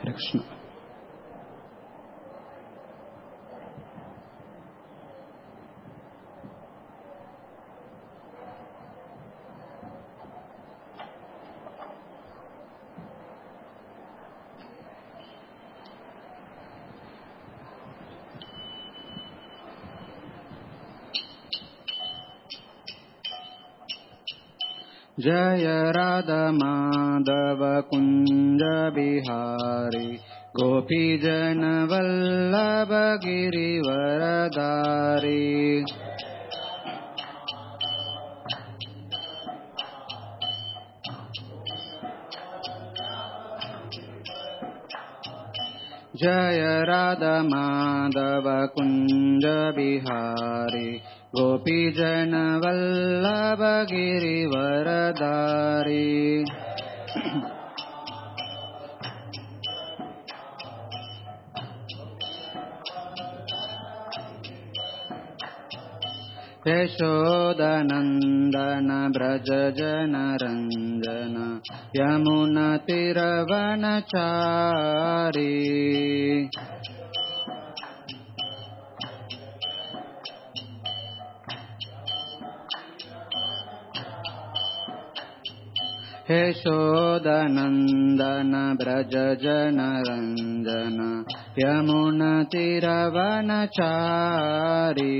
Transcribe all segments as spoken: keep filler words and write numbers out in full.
హరే కృష్ణ. జయ రాధా మాధవ కుంజ బిహారీ గోపీజన వల్లభ గిరివరదారి. జయ రాధా మాధవ కుంజ బిహారీ గోపీజన వల్లభ గిరివరదారి. యశోదనందన బ్రజ జన రంజన యమున తిరవనచారి. యశోదనందన బ్రజ జన రంజన యమున తిరవనచారి.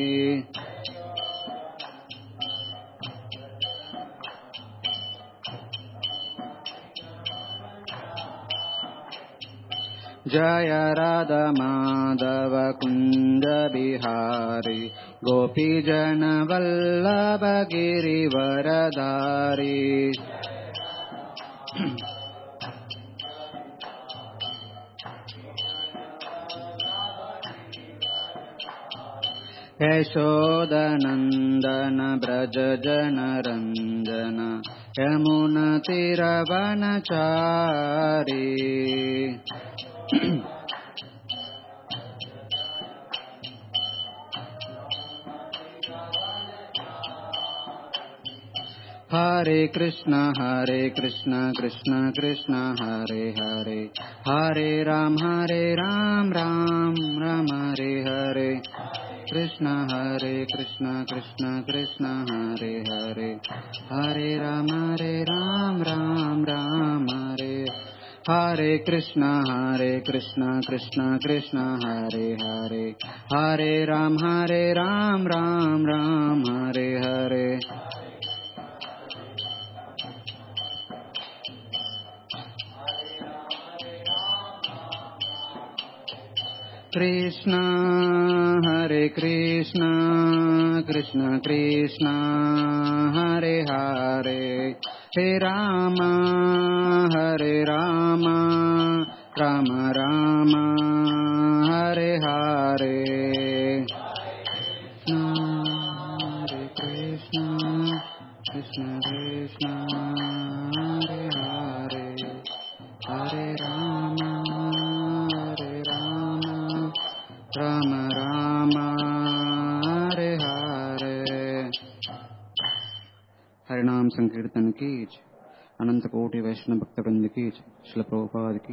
జయ రాధా మాధవ కుంజ బిహారీ గోపీజన వల్లభ గిరివరదారి. యశోదనందన బ్రజ జన రంజన యమున తిరవనచారి. హరే కృష్ణ హరే కృష్ణ కృష్ణ కృష్ణ హరే హరే హరే రామ హరే రామ రామ రామ హరే హరే. కృష్ణ హరే కృష్ణ కృష్ణ కృష్ణ హరే హరే హరే రామ హరే రామ రామ రామ హరే. హరే కృష్ణ హరే కృష్ణ కృష్ణ కృష్ణ హరే హరే హరే రామ హరే రామ రామ రామ హరే హరే. కృష్ణ హరే కృష్ణ కృష్ణ కృష్ణ హరే హరే హే రామ హరే రామ రామ రామ హరే హరే. హరే కృష్ణ కృష్ణ కృష్ణ హరే హరే హరే రామ హరే రామ రామ రామ హరే హరే. హరినామ సంకీర్తన की अनंत कोटि वैष्णव भक्त वृंद की श्रील प्रभुपाद की.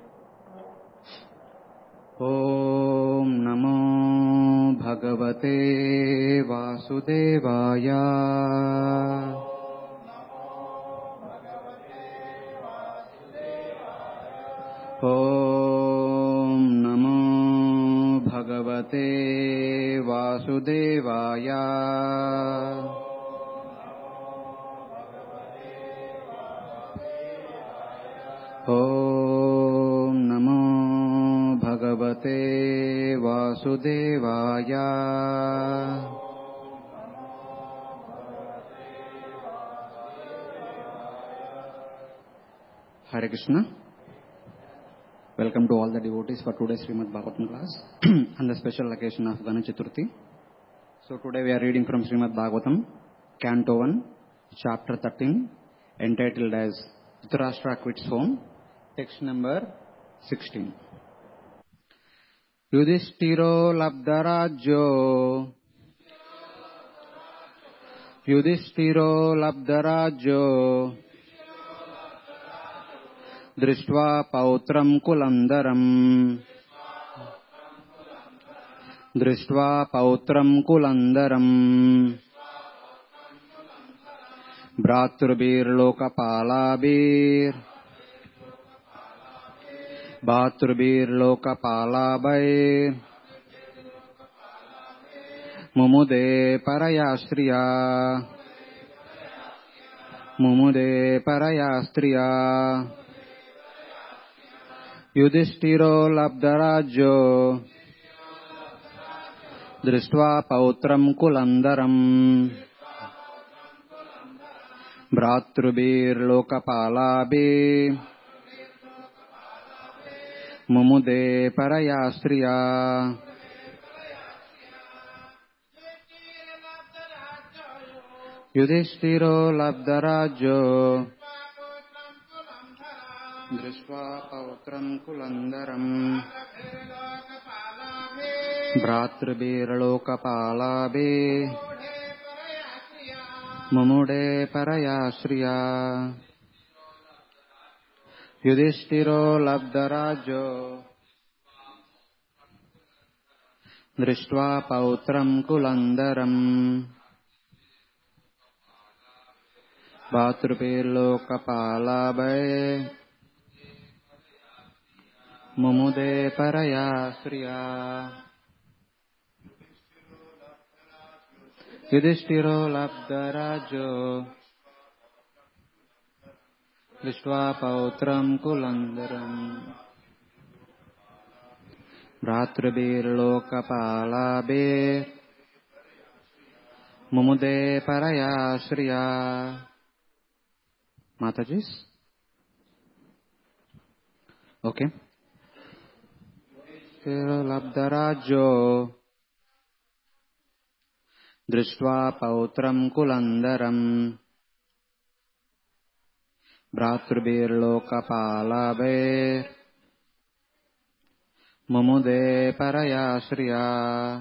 ओम नमो भगवते वासुदेवाय. ओम नमो भगवते वासुदेवाय. ओम नमो भगवते वासुदेवाय. Hare Krishna. Welcome to all the devotees for today's Srimad Bhagavatam class on the special occasion of Ganesh Chaturthi. So today we are reading from Srimad Bhagavatam, Canto one, Chapter thirteen, entitled as Dhritarashtra Quits Home, text number sixteen. Yudhishthiro labdharajyo Yudhishthiro labdharajyo Drishtva pautram kulandaram. Drishtva pautram kulandaram. Bhratrubir lokapalabir. Bhatrubir lokapalabair. Mumude parayastriya. Mumude parayastriya. Yudhisthiro labdharajyo. Drishtva pautram kulandaram. Bhratrubir lokapalabe. Mumude parayastriya. Yudhisthiro labdharajyo. Drishtva pautram kulandaram. Bhratrubir lokapalabe. Mumude parayasriya. Yudhisthiro labdharajyo. Drishtva pautram kulandaram. Bhatrubir lokapalabe. Mumude parayasriya. Yudhisthiro labdharajyo. Drishtva pautram kulandaram. Bhratrubir lokapalabe. Mumude parayasriya. Matajis? Okay. Yudhisthiro labdharajyo. Drishtva pautram kulandaram. Bhratrubir lokapalabe. Mumude parayasriya.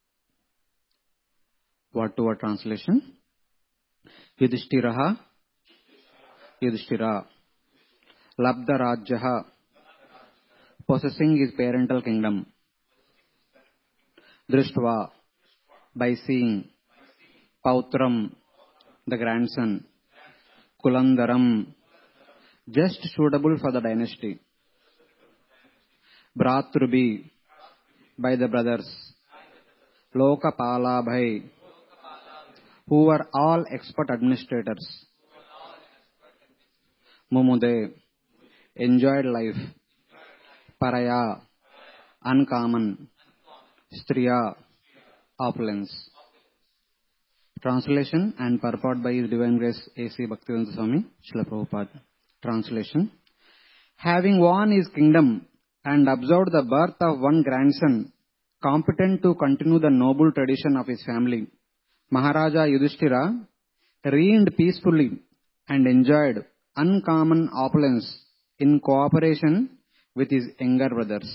Word to word translation. Yudhishthiraha. Yudhishthira. Labdharajyaha. Possessing his parental kingdom. Drishtva. By seeing. Pautram. The grandson. Kulandaram. Just suitable for the dynasty. Bhratrubi. By the brothers. Lokapalabhai. Who were all expert administrators. Mumude. Enjoyed life. Paraya. Uncommon. Striya. Opulence. Translation and purport by His Divine Grace A C Bhaktivedanta Swami Srila Prabhupada. Translation. Having won his kingdom and observed the birth of one grandson, competent to continue the noble tradition of his family, Maharaja Yudhishthira reigned peacefully and enjoyed uncommon opulence in cooperation with his younger brothers,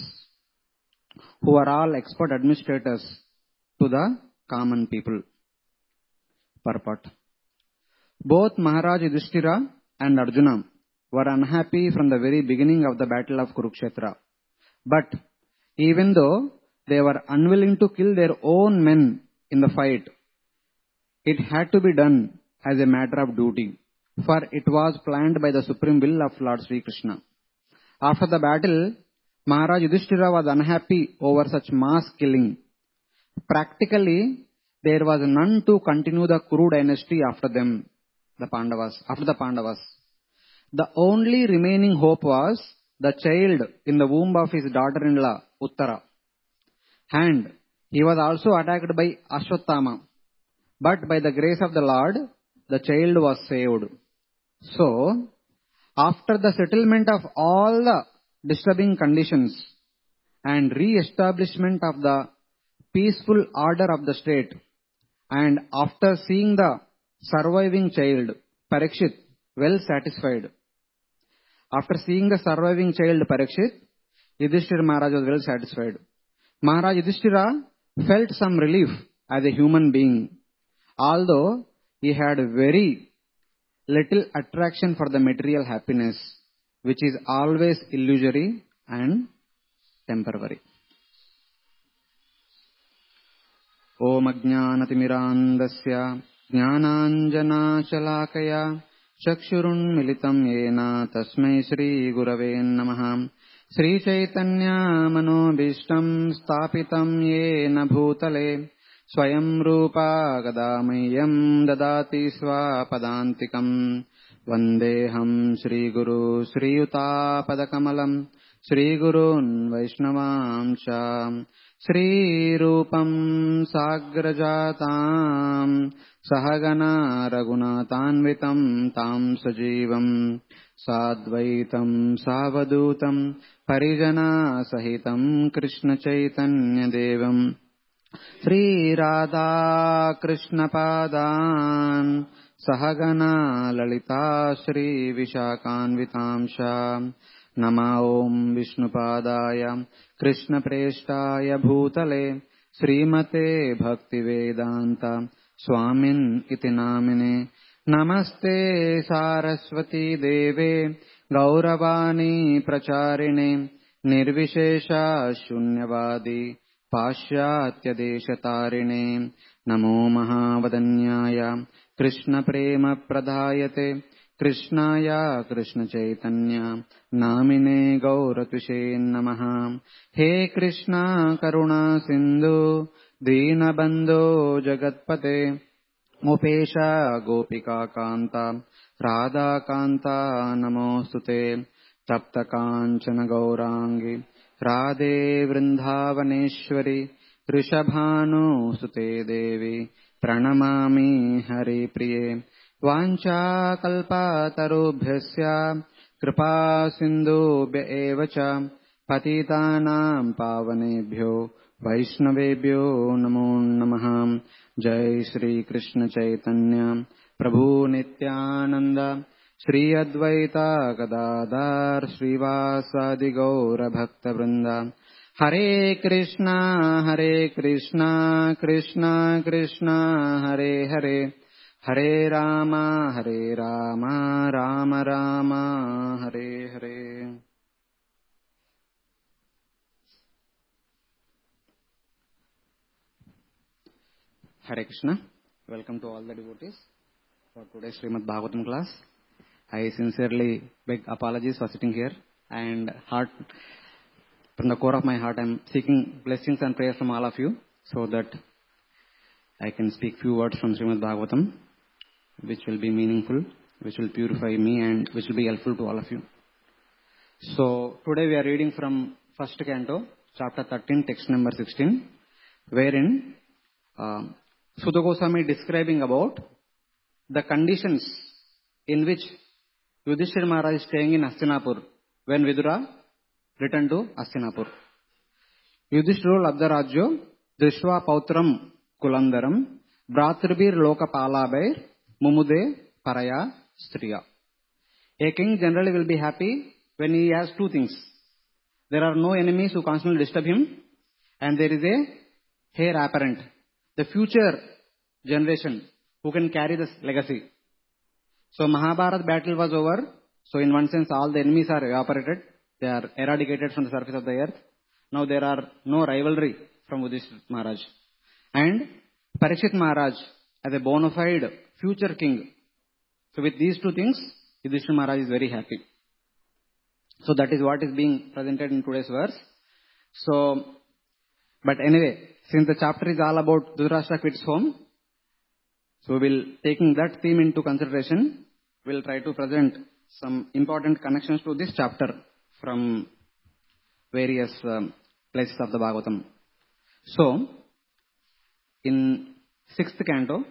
who are all expert administrators to the common people. Purport. Both Maharaj Yudhishthira and Arjuna were unhappy from the very beginning of the battle of Kurukshetra. But even though they were unwilling to kill their own men in the fight, it had to be done as a matter of duty, for it was planned by the supreme will of Lord Sri Krishna. After the battle, Maharaj Yudhishthira was unhappy over such mass killing. Practically, there was none to continue the Kuru dynasty after them, the Pandavas, after the Pandavas. The only remaining hope was the child in the womb of his daughter-in-law, Uttara. And he was also attacked by Ashwatthama. But by the grace of the Lord, the child was saved. So, after the settlement of all the disturbing conditions and re-establishment of the peaceful order of the state, and after seeing the surviving child, Parikshit, well satisfied. After seeing the surviving child, Parikshit, Yudhishthira Maharaj was well satisfied. Maharaj Yudhishthira felt some relief as a human being, although he had very little attraction for the material happiness. which is always illusory and temporary. Om Ajnanatimiraandasya Jnananjanachalakaya Chakshurun Militam Yena Tasmai Shri Gurave Namaha. Shri Chaitanya Manobishtam Stapitam Yena Bhutale Swayam Rupa Gadamayam Dadati Swapadantikam. Vandeham Shri Guru Shri Yuta Padakamalam Shri Gurun Vaishnavam Cha Shri Rupam Sagrajatam Sahagana Raghunatanvitam Tam Sajivam Sadvaitam Savadutam Parijana Sahitam Krishna Chaitanya Devam Shri Radha Krishna Padan Sahagana Lalita Shri Vishakanvitamsha Nama Om Vishnupadaya Krishna Preshtaya Bhutale Srimate Bhaktivedanta Swamin iti namine. Namaste Saraswati Deve Gauravani Pracharine Nirvishesha Shunyavadi Pashyatya Deshatarine. Namo Mahavadanyaya Krishna Prema Pradhayate Krishnaya Krishna Chaitanya Namine Gauratushe Namaha. He Krishna Karuna Sindhu Deenabandho Jagatpate Mupesha Gopika Kanta Radha Kanta Namostute Tapta Kanchana Gaurangi Radhe Vrindavaneshwari Rishabhanu Sute Devi Pranamami Hari Priye. Vancha kalpa tarubhyasya kripa sindhubhya evacha patitanam pavanebhyo vaishnavebhyo namo namaha. Jai Shri Krishna Chaitanya Prabhu Nityananda Shri Advaita Gadadhar Srivasadi Gaura Bhakta Vrinda. Hare Krishna Hare Krishna Krishna Krishna Hare Hare Hare Rama Hare Rama Rama Rama Hare Hare. Hare Krishna. Welcome to all the devotees for today's Srimad Bhagavatam class. I sincerely beg apologies for sitting here, and heart, from the core of my heart, I am seeking blessings and prayers from all of you so that I can speak few words from Srimad Bhagavatam, which will be meaningful, which will purify me, and which will be helpful to all of you. So today we are reading from first canto, chapter thirteen, text number sixteen, wherein uh, Sutta Goswami describing about the conditions in which Yudhishthira Maharaj is staying in Hastinapur when Vidura returned to Hastinapur. Yudhishthiro Labdharajyo Drishva Pautram Kulandaram Bhratribhir Lokapalabair Mumude Paraya Striya. A king generally will be happy when he has two things. There are no enemies who constantly disturb him, and there is a heir apparent, the future generation who can carry this legacy. So Mahabharata battle was over. So in one sense, all the enemies are evaporated. They are eradicated from the surface of the earth. Now there are no rivalry from Yudhishthira Maharaj. And Parikshit Maharaj as a bona fide future king. So with these two things, Yudhishthira Maharaj is very happy. So that is what is being presented in today's verse. So, but anyway, since the chapter is all about Dhritarashtra quits home, so we'll, taking that theme into consideration, we'll try to present some important connections to this chapter from various um, places of the Bhagavatam. So, in sixth canto,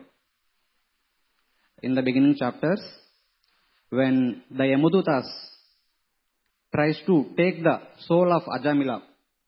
in the beginning chapters, when the Yamadutas tries to take the soul of Ajamila,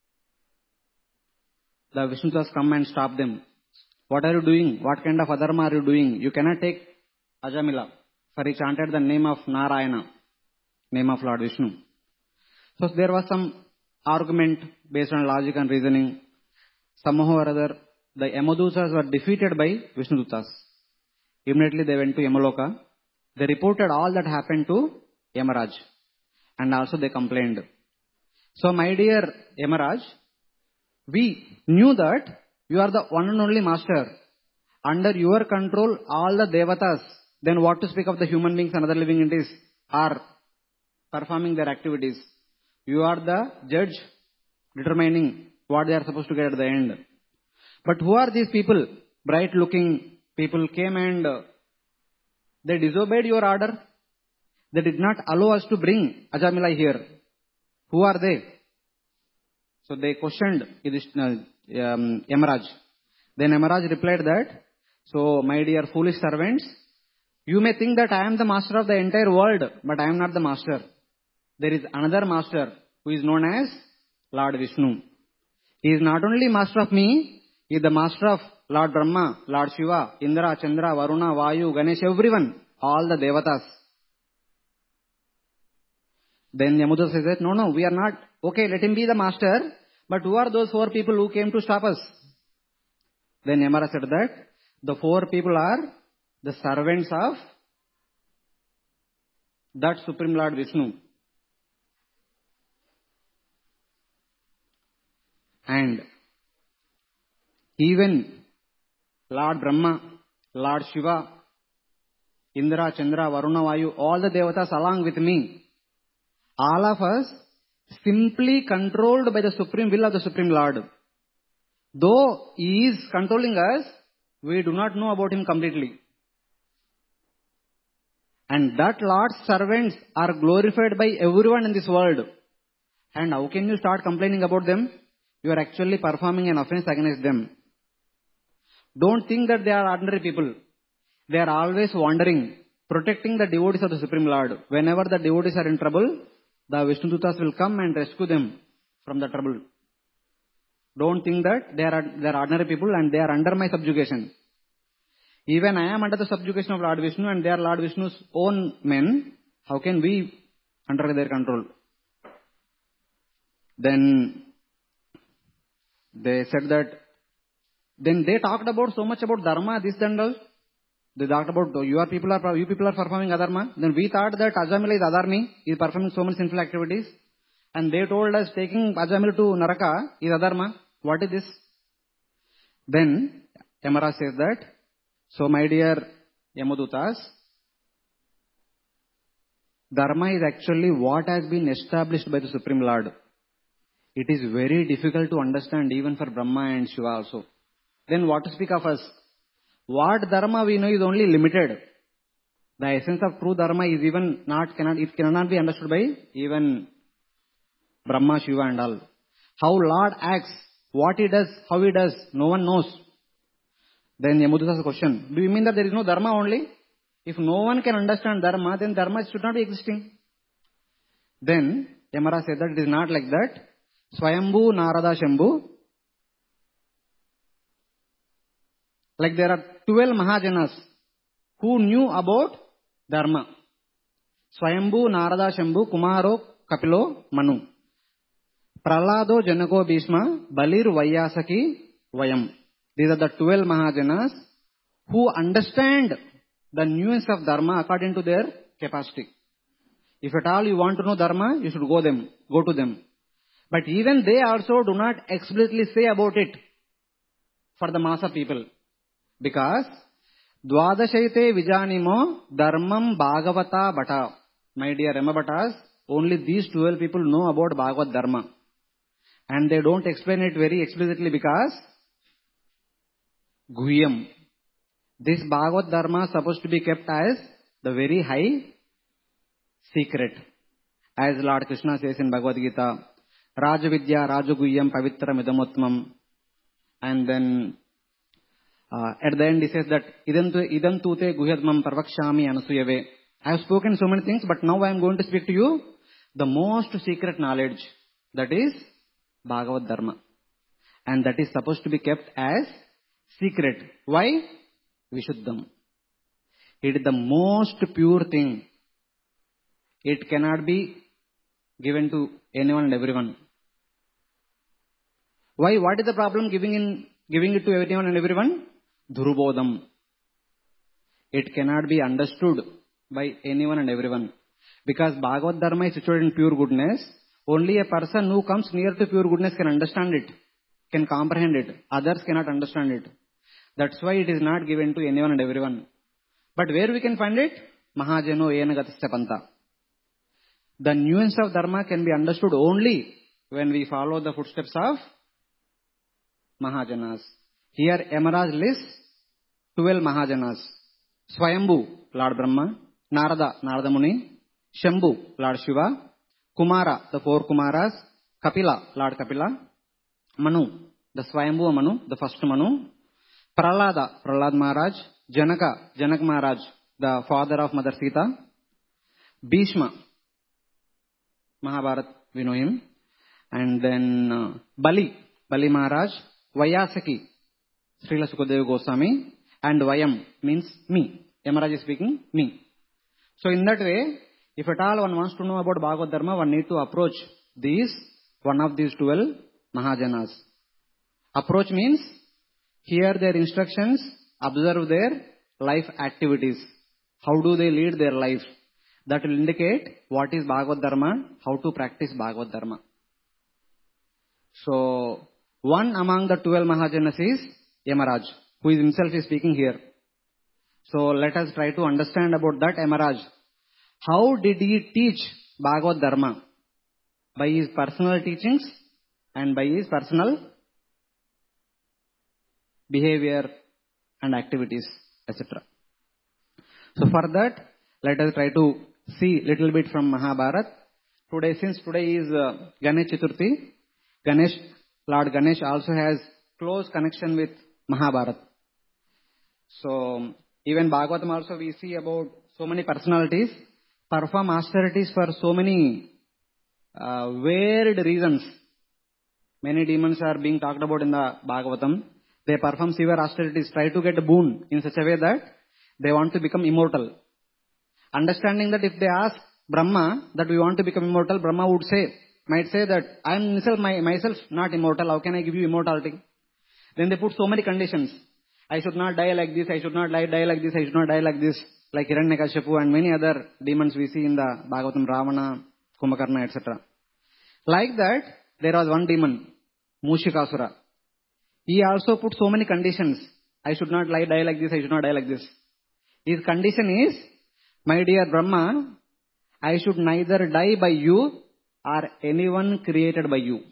the Vishnudutas come and stop them. What are you doing? What kind of adharma are you doing? You cannot take Ajamila, for he chanted the name of Narayana, name of Lord Vishnu. So there was some argument based on logic and reasoning. Somehow or other, the Yamadutas were defeated by Vishnudutas. Immediately they went to Yamaloka. They reported all that happened to Yamaraj. And also they complained. So my dear Yamaraj, we knew that you are the one and only master. Under your control, all the devatas, then what to speak of the human beings and other living entities, are performing their activities. You are the judge determining what they are supposed to get at the end. But who are these people? Bright looking people came and uh, they disobeyed your order. They did not allow us to bring Ajamila here. Who are they? So they questioned uh, um, Yamaraj. Then Yamaraj replied that, so my dear foolish servants, you may think that I am the master of the entire world, but I am not the master. There is another master who is known as Lord Vishnu. He is not only master of me, he is the master of Lord Brahma, Lord Shiva, Indra, Chandra, Varuna, Vayu, Ganesh, everyone, all the devatas. Then Yamuda says that, no, no, we are not. Okay, let him be the master, but who are those four people who came to stop us? Then Yamara said that the four people are the servants of that Supreme Lord Vishnu. And even Lord Brahma, Lord Shiva, Indra, Chandra, Varuna, Vayu, all the devatas along with me, all of us simply controlled by the supreme will of the Supreme Lord. Though He is controlling us, we do not know about Him completely. And that Lord's servants are glorified by everyone in this world. And how can you start complaining about them? You are actually performing an offense against them. Don't think that they are ordinary people. They are always wandering, protecting the devotees of the Supreme Lord. Whenever the devotees are in trouble, the Vishnudutas will come and rescue them from the trouble. Don't think that they are, they are ordinary people and they are under my subjugation. Even I am under the subjugation of Lord Vishnu and they are Lord Vishnu's own men. How can we under their control? Then they said that, then they talked about so much about dharma, this and all. They talked about your people are you people are performing adharma. Then we thought that Ajamila is adharmi, he is performing so many sinful activities. And they told us taking Ajamila to Naraka is adharma. What is this? Then Yamara says that, so my dear Yamadutas, dharma is actually what has been established by the Supreme Lord. It is very difficult to understand even for Brahma and Shiva also. Then what to speak of us? What dharma we know is only limited. The essence of true dharma is even not, cannot, it cannot be understood by even Brahma, Shiva and all. How Lord acts, what He does, how He does, no one knows. Then Yamuduta has a question. Do you mean that there is no dharma only? If no one can understand dharma, then dharma should not be existing. Then Yamara said that it is not like that. Swayambhu, Narada, Shambhu. Like there are twelve Mahajanas who knew about dharma. Swayambhu, Narada, Shambhu, Kumaro, Kapilo, Manu. Pralado, Janako, Bhishma, Balir, Vaiyasaki, Vayam. These are the twelve Mahajanas who understand the nuance of dharma according to their capacity. If at all you want to know dharma, you should go them, go to them. But even they also do not explicitly say about it for the mass of people. Because Dwadashaite Vijanimo Dharmam Bhagavata Bhatta. My dear Rama Bhattas, only these twelve people know about Bhagavad Dharma. And they don't explain it very explicitly because Guhyam. This Bhagavad Dharma is supposed to be kept as the very high secret. As Lord Krishna says in Bhagavad Gita, Rajavidya Rajaguhyam Pavitra Midamutmam. And then uh, at the end he says that Idam Tute Guhyadmam Parvakshami Anasuyave. I have spoken so many things, but now I am going to speak to you the most secret knowledge. That is Bhagavad Dharma. And that is supposed to be kept as secret. Why? Vishuddham. It is the most pure thing. It cannot be given to anyone and everyone. Why? What is the problem giving in giving it to anyone and everyone? Dhurubodham. It cannot be understood by anyone and everyone. Because Bhagavad Dharma is situated in pure goodness. Only a person who comes near to pure goodness can understand it, can comprehend it. Others cannot understand it. That's why it is not given to anyone and everyone. But where we can find it? Mahajano yena gatasya panta. The nuance of Dharma can be understood only when we follow the footsteps of Mahajanas. Here Yamaraj lists twelve Mahajanas. Swayambhu, Lord Brahma. Narada, Narada Muni. Shambhu, Lord Shiva. Kumara, the four Kumaras. Kapila, Lord Kapila. Manu, the Swayambhu Manu, the first Manu. Prahlada, Prahlad Maharaj. Janaka, Janak Maharaj, the father of Mother Sita. Bhishma, Mahabharat, we know him. And then uh, Bali, Bali Maharaj. Vayasaki, Srila Sukadeva Goswami. And Vayam means me. Yamaraj is speaking me. So in that way, if at all one wants to know about Bhagavad Dharma, one need to approach these, one of these twelve Mahajanas. Approach means hear their instructions, observe their life activities. How do they lead their life? That will indicate what is Bhagavad Dharma, how to practice Bhagavad Dharma. So, one among the twelve Mahajanas is Yamaraj, who is himself is speaking here. So, let us try to understand about that Yamaraj. How did he teach Bhagavad Dharma? By his personal teachings and by his personal behavior and activities, et cetera. So for that, let us try to see little bit from Mahabharata. Today, since today is uh, Ganesh Chaturthi, Ganesh, Lord Ganesh also has close connection with Mahabharata. So even Bhagavatam also we see about so many personalities perform austerities for so many uh, weird reasons. Many demons are being talked about in the Bhagavatam. They perform severe austerities, try to get a boon in such a way that they want to become immortal. Understanding that if they ask Brahma that we want to become immortal, Brahma would say, might say that I am myself, my, myself not immortal, how can I give you immortality? Then they put so many conditions. I should not die like this, I should not die, die like this, I should not die like this. Like Hiranyakashipu and many other demons we see in the Bhagavatam, Ravana, Kumbhakarna, et cetera. Like that, there was one demon, Mushikasura. He also put so many conditions. I should not die like this, I should not die like this. His condition is, my dear Brahma, I should neither die by you or anyone created by you.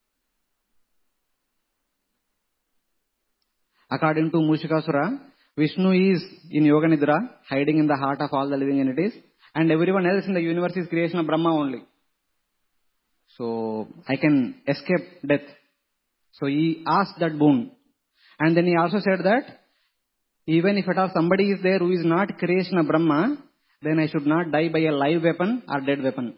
According to Mushikasura, Vishnu is in Yoga Nidra, hiding in the heart of all the living entities, and everyone else in the universe is creation of Brahma only. So, I can escape death. So, he asked that boon. And then he also said that, even if at all somebody is there who is not creation of Brahma, then I should not die by a live weapon or dead weapon.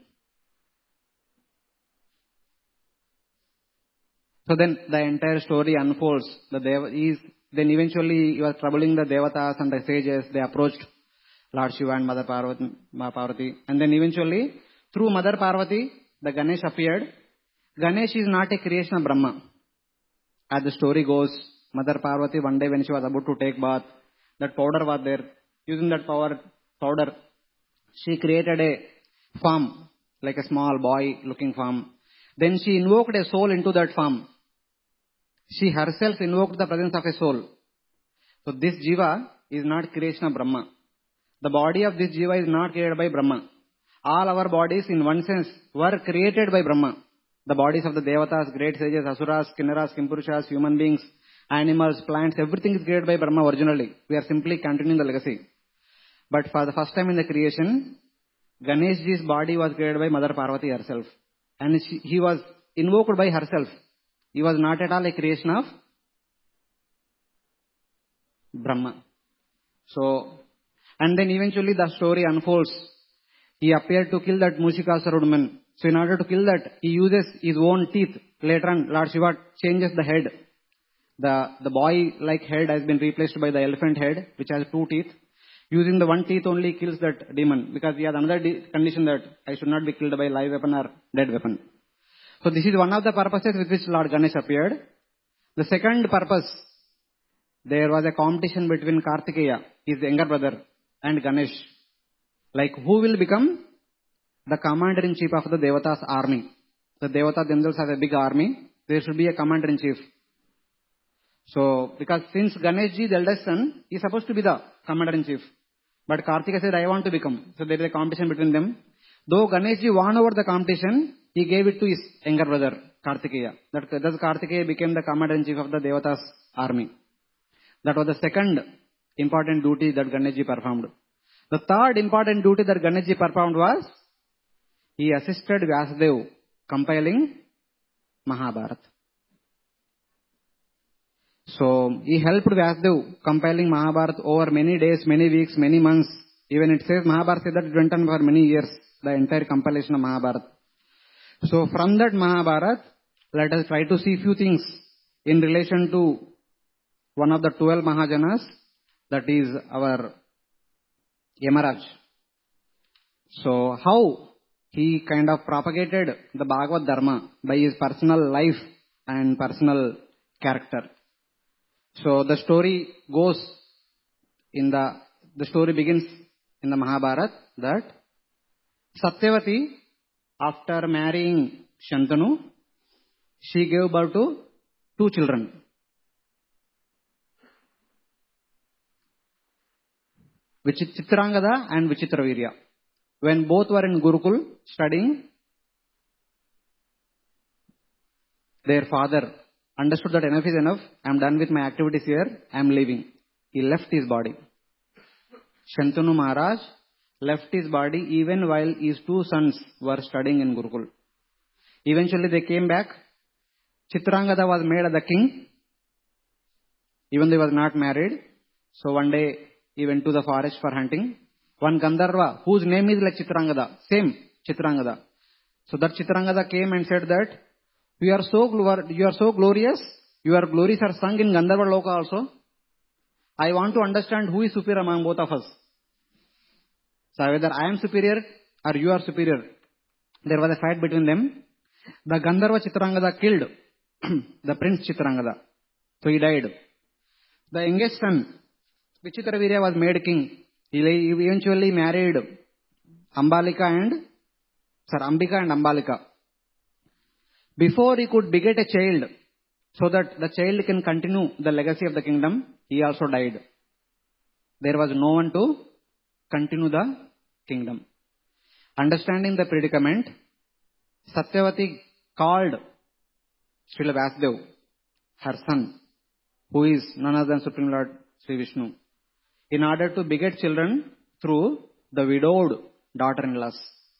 So then the entire story unfolds. The Deva is then eventually he was troubling the Devatas and the sages. They approached Lord Shiva and Mother Parvati, Parvati. And then eventually, through Mother Parvati, the Ganesh appeared. Ganesh is not a creation of Brahma. As the story goes, Mother Parvati, one day when she was about to take bath, that powder was there. Using that power, powder, she created a form, like a small boy-looking form. Then she invoked a soul into that form. She herself invoked the presence of a soul. So this Jiva is not creation of Brahma. The body of this Jiva is not created by Brahma. All our bodies in one sense were created by Brahma. The bodies of the Devatas, great sages, Asuras, Kinnaras, Kimpurushas, human beings, animals, plants, everything is created by Brahma originally. We are simply continuing the legacy. But for the first time in the creation, Ganeshji's body was created by Mother Parvati herself. And she, he was invoked by herself. He was not at all a creation of Brahma. So, and then eventually the story unfolds. He appeared to kill that Mushikasura woman. So in order to kill that, he uses his own teeth. Later on, Lord Shiva changes the head. The, the boy-like head has been replaced by the elephant head, which has two teeth. Using the one teeth only kills that demon, because he has another de- condition that I should not be killed by live weapon or dead weapon. So this is one of the purposes with which Lord Ganesh appeared. The second purpose, there was a competition between Kartikeya, his younger brother, and Ganesh. Like who will become the commander-in-chief of the Devata's army. The Devata themselves have a big army. There should be a commander-in-chief. So, because since Ganeshji, the eldest son, is supposed to be the commander-in-chief. But Kartika said, I want to become. So there is a competition between them. Though Ganeshji won over the competition, he gave it to his younger brother, Kartikeya. That, thus Kartikeya became the commander-in-chief of the Devata's army. That was the second important duty that Ganeshji performed. The third important duty that Ganeshji performed was, he assisted Vyasadeva compiling Mahabharata. So, he helped Vyasadeva compiling Mahabharata over many days, many weeks, many months. Even it says Mahabharata says that it went on for many years, the entire compilation of Mahabharata. So, from that Mahabharata, let us try to see few things in relation to one of the twelve Mahajanas, that is our Yamaraj. So, how he kind of propagated the Bhagavad Dharma by his personal life and personal character. So the story goes in the, the story begins in the Mahabharata that Satyavati, after marrying Shantanu, she gave birth to two children. Chitrangada and Vichitravirya. When both were in Gurukul studying, their father understood that enough is enough, I am done with my activities here, I am leaving. He left his body. Shantanu Maharaj left his body even while his two sons were studying in Gurukul. Eventually they came back. Chitrangada was made as the king, even though he was not married. So one day he went to the forest for hunting. One Gandharva, whose name is like Chitrangada, same Chitrangada. So that Chitrangada came and said that, You are so you are so glorious. Your glories are sung in Gandharva Loka also. I want to understand who is superior among both of us. So whether I am superior or you are superior. There was a fight between them. The Gandharva Chitrangada killed the prince Chitrangada. So he died. The youngest son, Vichitravirya, was made king. He eventually married Ambalika and, sir, Ambika and Ambalika. Before he could beget a child, so that the child can continue the legacy of the kingdom, he also died. There was no one to continue the kingdom. Understanding the predicament, Satyavati called Srila Vyasadeva, her son, who is none other than Supreme Lord Sri Vishnu, in order to beget children through the widowed daughter-in-laws.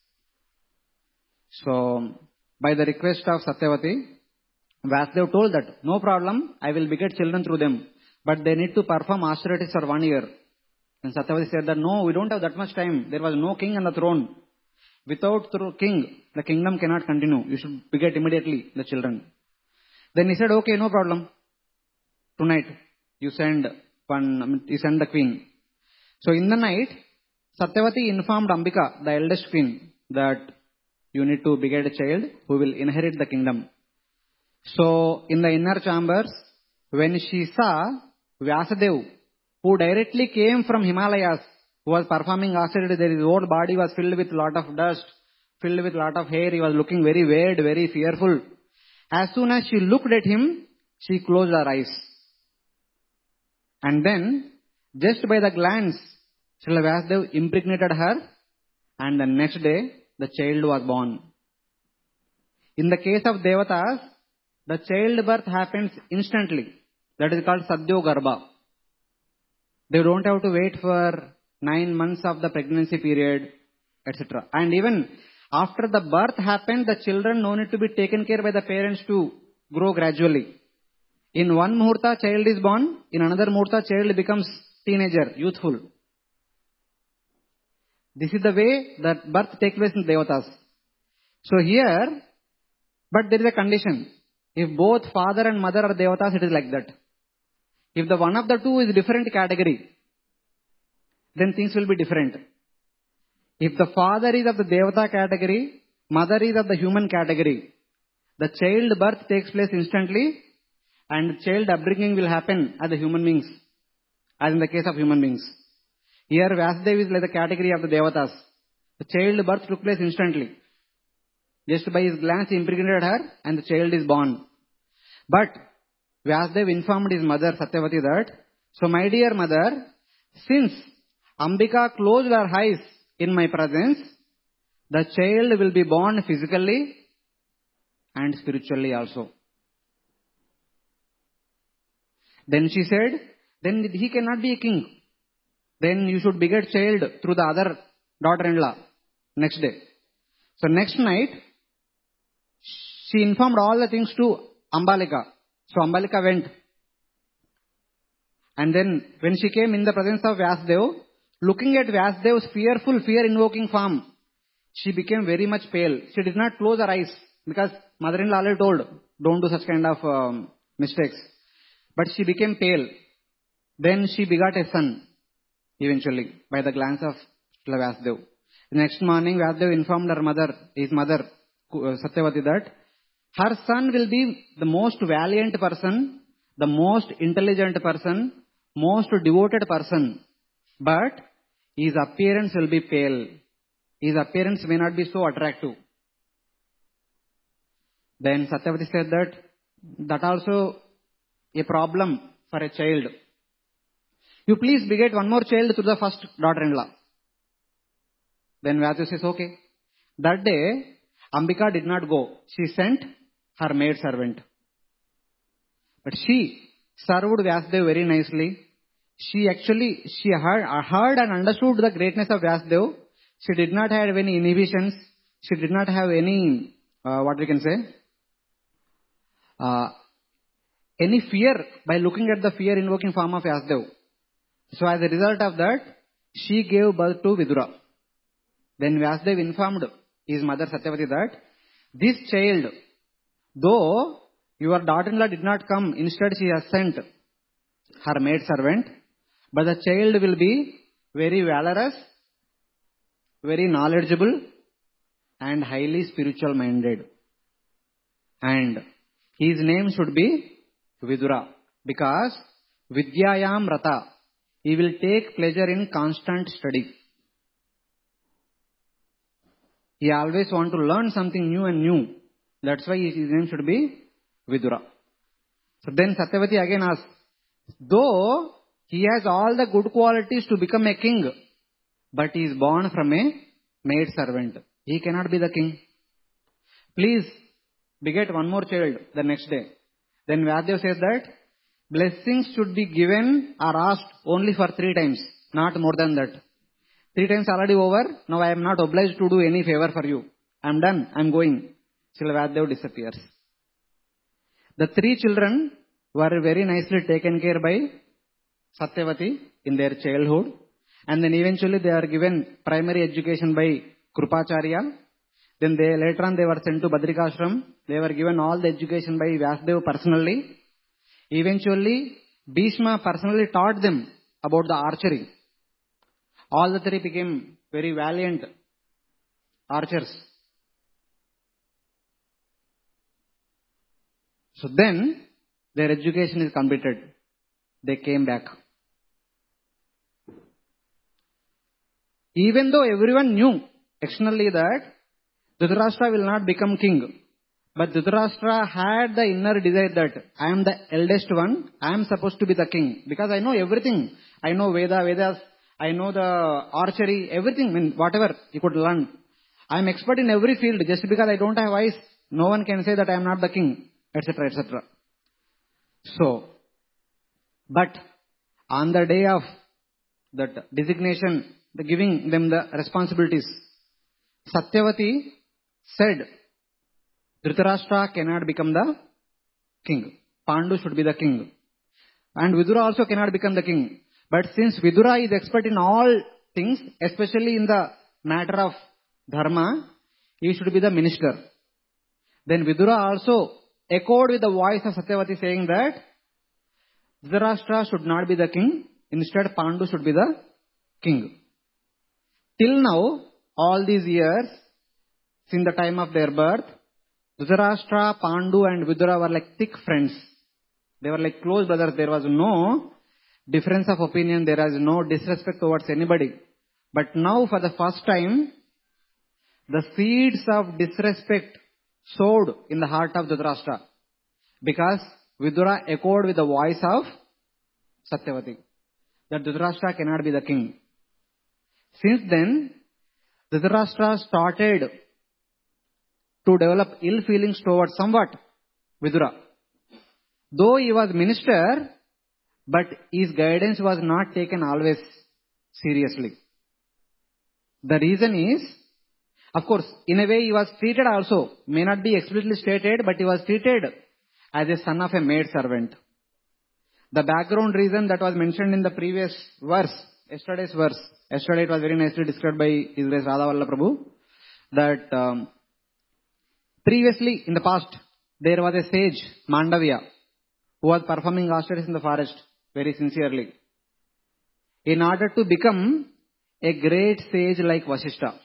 So, by the request of Satyavati, Vyasadeva told that, no problem, I will beget children through them, but they need to perform austerities for one year. And Satyavati said that, no, we don't have that much time. There was no king on the throne. Without through king, the kingdom cannot continue. You should beget immediately the children. Then he said, okay, no problem. Tonight, you send one, you send the queen. So in the night, Satyavati informed Ambika, the eldest queen, that you need to beget a child who will inherit the kingdom. So in the inner chambers, when she saw Vyasadeva, who directly came from Himalayas, who was performing austerities, his whole body was filled with lot of dust, filled with lot of hair, he was looking very weird, very fearful. As soon as she looked at him, she closed her eyes. And then, just by the glance, Srila Vyasadeva impregnated her, and the next day, the child was born. In the case of Devatas, the childbirth happens instantly. That is called Sadhyo Garbha. They don't have to wait for nine months of the pregnancy period, et cetera. And even after the birth happened, the children no need to be taken care by the parents to grow gradually. In one muhurta, child is born. In another muhurta, child becomes teenager, youthful. This is the way that birth takes place in Devatas. So here, but there is a condition. If both father and mother are Devatas, it is like that. If the one of the two is different category, then things will be different. If the father is of the Devata category, mother is of the human category, the child birth takes place instantly and child upbringing will happen as the human beings, as in the case of human beings. Here Vyasadeva is like the category of the Devatas. The child birth took place instantly. Just by his glance he impregnated her and the child is born. But Vyasadeva informed his mother Satyavati that, so my dear mother, since Ambika closed her eyes in my presence, the child will be born physically and spiritually also. Then she said, then he cannot be a king. Then you should beget child through the other daughter-in-law next day. So next night, she informed all the things to Ambalika. So Ambalika went. And then when she came in the presence of Vyasadeva, looking at Vyasadev's fearful, fear-invoking form, she became very much pale. She did not close her eyes because mother-in-law already told, don't do such kind of um, mistakes. But she became pale. Then she begot a son, eventually, by the glance of Vyasadeva. The next morning, Vyasadeva informed her mother, his mother, Satyavati, that her son will be the most valiant person, the most intelligent person, most devoted person. But his appearance will be pale. His appearance may not be so attractive. Then Satyavati said that, that also a problem for a child. You please beget one more child to the first daughter-in-law. Then Vyasadeva says, okay. That day, Ambika did not go. She sent her maid servant. But she served Vyasadeva very nicely. She actually, she heard, heard and understood the greatness of Vyasadeva. She did not have any inhibitions. She did not have any, uh, what we can say, uh, any fear by looking at the fear-invoking form of Vyasadeva. So as a result of that, she gave birth to Vidura. Then Vyasadeva informed his mother Satyavati that, this child, though your daughter-in-law did not come, instead she has sent her maid servant, but the child will be very valorous, very knowledgeable, and highly spiritual minded. And his name should be Vidura, because Vidyayam Rata, he will take pleasure in constant study. He always want to learn something new and new. That's why his name should be Vidura. So then Satyavati again asks, though he has all the good qualities to become a king, but he is born from a maid servant, he cannot be the king. Please beget one more child the next day. Then Vyasadeva says that blessings should be given or asked only for three times, not more than that. Three times already over. Now I am not obliged to do any favor for you. I am done. I am going. Till Vyasadeva disappears. The three children were very nicely taken care by Satyavati in their childhood. And then eventually they are given primary education by Krupacharya. Then they later on they were sent to Badrikashram. They were given all the education by Vyasadeva personally. Eventually, Bhishma personally taught them about the archery. All the three became very valiant archers. So then, their education is completed. They came back. Even though everyone knew externally that Dhritarashtra will not become king, but Dhritarashtra had the inner desire that I am the eldest one, I am supposed to be the king. Because I know everything. I know Veda, Vedas, I know the archery, everything, I mean, whatever you could learn. I am expert in every field. Just because I don't have eyes, no one can say that I am not the king, et cetera, et cetera. So, but on the day of that designation, the giving them the responsibilities, Satyavati said, Dhritarashtra cannot become the king. Pandu should be the king. And Vidura also cannot become the king. But since Vidura is expert in all things, especially in the matter of dharma, he should be the minister. Then Vidura also echoed with the voice of Satyavati saying that Dhritarashtra should not be the king. Instead, Pandu should be the king. Till now, all these years, since the time of their birth, Dhritarashtra, Pandu and Vidura were like thick friends. They were like close brothers. There was no difference of opinion. There was no disrespect towards anybody. But now for the first time, the seeds of disrespect sowed in the heart of Dhritarashtra, because Vidura echoed with the voice of Satyavati that Dhritarashtra cannot be the king. Since then, Dhritarashtra started to develop ill feelings towards somewhat Vidura. Though he was minister, but his guidance was not taken always seriously. The reason is, of course, in a way he was treated also, may not be explicitly stated, but he was treated as a son of a maid servant. The background reason that was mentioned in the previous verse, yesterday's verse, yesterday it was very nicely described by His Grace Radha Vallabha Prabhu, that um, previously in the past there was a sage, Mandavya, who was performing austerities in the forest very sincerely, in order to become a great sage like Vasishtha,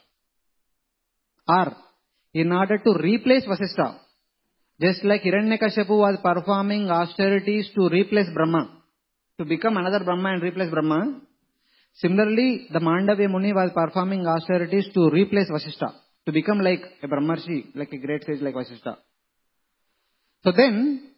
or in order to replace Vasishtha. Just like Hiranyakashipu was performing austerities to replace Brahma, to become another Brahma and replace Brahma, similarly the Mandavya Muni was performing austerities to replace Vasishtha, to become like a Brahmarshi, like a great sage like Vasishtha. So then,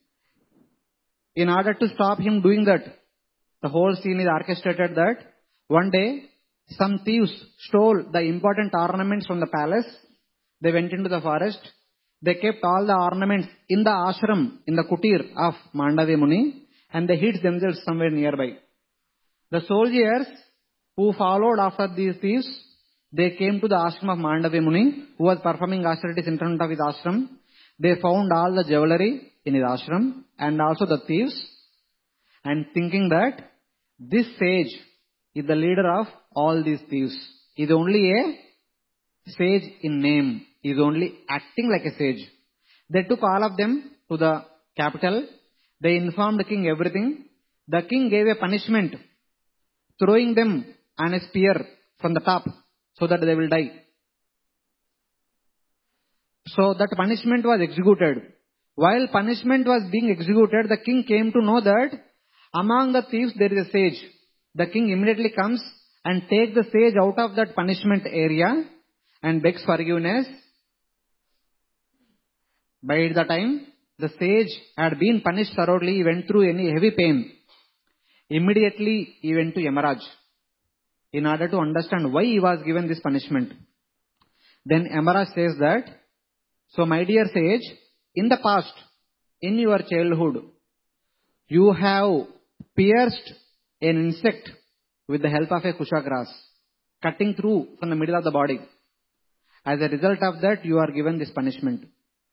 in order to stop him doing that, the whole scene is orchestrated that one day some thieves stole the important ornaments from the palace. They went into the forest. They kept all the ornaments in the ashram, in the kutir of Mandavya Muni, and they hid themselves somewhere nearby. The soldiers who followed after these thieves, they came to the ashram of Mandavya Muni, who was performing austerities in front of his ashram. They found all the jewelry in his ashram and also the thieves, and thinking that this sage is the leader of all these thieves. He is only a sage in name. He is only acting like a sage. They took all of them to the capital. They informed the king everything. The king gave a punishment, throwing them on a spear from the top so that they will die. So that punishment was executed. While punishment was being executed, the king came to know that among the thieves there is a sage. The king immediately comes and takes the sage out of that punishment area and begs forgiveness. By the time the sage had been punished thoroughly, he went through any heavy pain. Immediately he went to Yamaraj in order to understand why he was given this punishment. Then Yamaraj says that, so my dear sage, in the past, in your childhood, you have pierced an insect with the help of a kusha grass, cutting through from the middle of the body. As a result of that, you are given this punishment.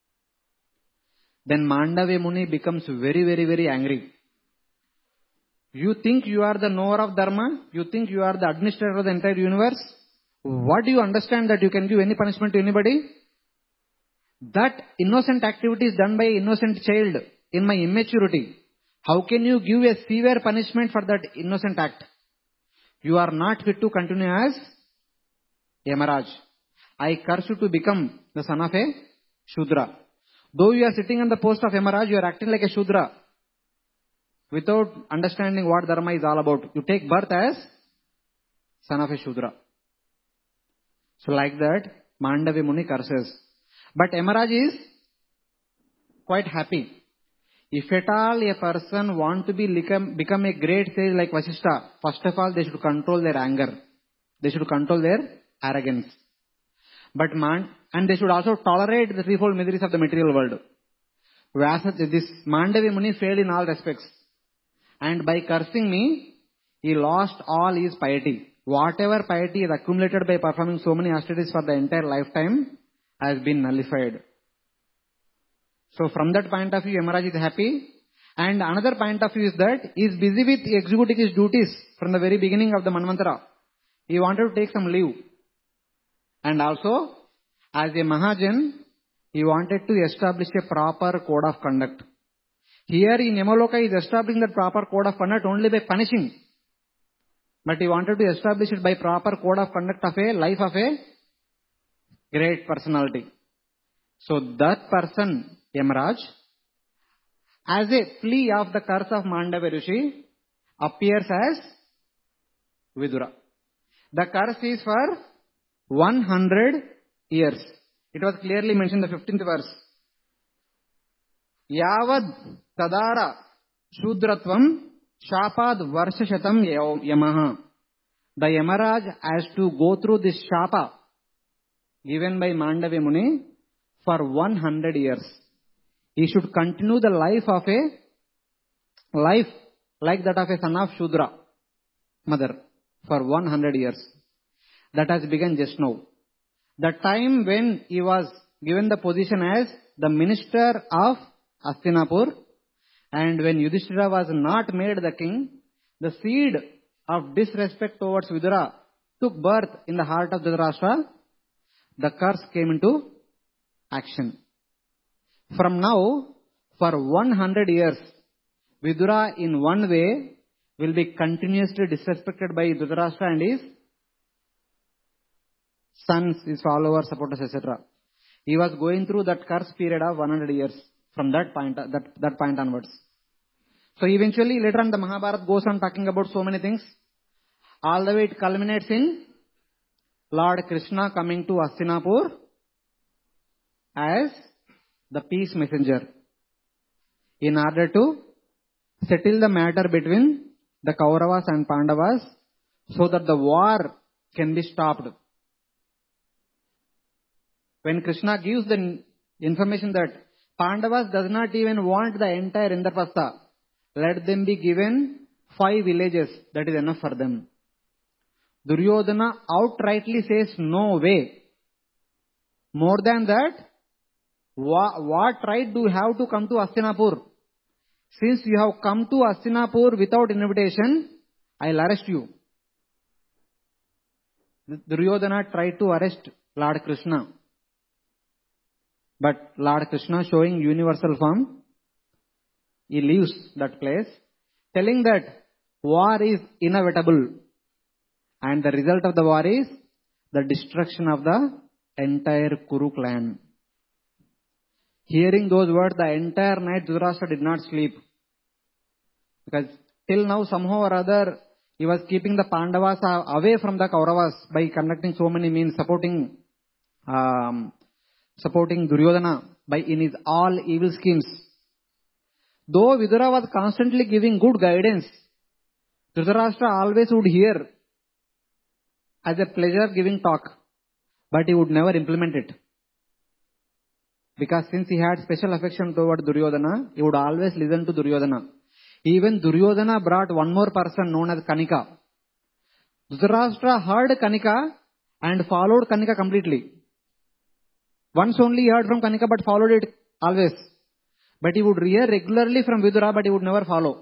Then Mandavya Muni becomes very, very, very angry. You think you are the knower of Dharma? You think you are the administrator of the entire universe? What do you understand that you can give any punishment to anybody? That innocent activity is done by an innocent child in my immaturity. How can you give a severe punishment for that innocent act? You are not fit to continue as Yamaraj. I curse you to become the son of a Shudra. Though you are sitting on the post of Yamaraj, you are acting like a Shudra without understanding what Dharma is all about. You take birth as son of a Shudra. So like that, Mandavya Muni curses. But Yamaraj is quite happy. If at all a person want to be become, become a great sage like Vasishtha, first of all they should control their anger. They should control their arrogance. But man, and they should also tolerate the threefold miseries of the material world. Vyasa, this Mandavya Muni failed in all respects. And by cursing me, he lost all his piety. Whatever piety is accumulated by performing so many austerities for the entire lifetime has been nullified. So from that point of view, Yamaraj is happy. And another point of view is that he is busy with executing his duties from the very beginning of the Manvantara. He wanted to take some leave. And also, as a Mahajan, he wanted to establish a proper code of conduct. Here in Yamaloka, he is establishing that proper code of conduct only by punishing. But he wanted to establish it by proper code of conduct of a life of a great personality. So that person, Yamaraj, as a plea of the curse of Mandavya Rishi, appears as Vidura. The curse is for one hundred years. It was clearly mentioned in the fifteenth verse. Yavad tadara shudratvam shapad varshashatam yamaha. The Yamaraj has to go through this shapa given by Mandavi Muni for one hundred years. He should continue the life of a life like that of a son of Shudra mother for one hundred years. That has begun just now. The time when he was given the position as the minister of Hastinapur, and when Yudhishthira was not made the king, the seed of disrespect towards Vidura took birth in the heart of Dhritarashtra. The curse came into action. From now, for one hundred years, Vidura in one way will be continuously disrespected by Dhritarashtra and his sons, his followers, supporters, et cetera. He was going through that curse period of one hundred years from that point, that, that point onwards. So eventually, later on, the Mahabharata goes on talking about so many things. All the way it culminates in Lord Krishna coming to Hastinapur as the peace messenger in order to settle the matter between the Kauravas and Pandavas so that the war can be stopped. When Krishna gives the information that Pandavas does not even want the entire Indraprastha, let them be given five villages, that is enough for them. Duryodhana outrightly says no way. More than that, what, what right do you have to come to Hastinapur? Since you have come to Hastinapur without invitation, I'll arrest you. Duryodhana tried to arrest Lord Krishna. But Lord Krishna, showing universal form, he leaves that place, telling that war is inevitable. And the result of the war is the destruction of the entire Kuru clan. Hearing those words, the entire night Dhritarashtra did not sleep. Because till now, somehow or other, he was keeping the Pandavas away from the Kauravas by conducting so many means, supporting um, supporting Duryodhana by in his all evil schemes. Though Vidura was constantly giving good guidance, Dhritarashtra always would hear as a pleasure-giving talk, but he would never implement it. Because since he had special affection toward Duryodhana, he would always listen to Duryodhana. Even Duryodhana brought one more person known as Kanika. Dhritarashtra heard Kanika and followed Kanika completely. Once only he heard from Kanika but followed it always. But he would hear regularly from Vidura but he would never follow.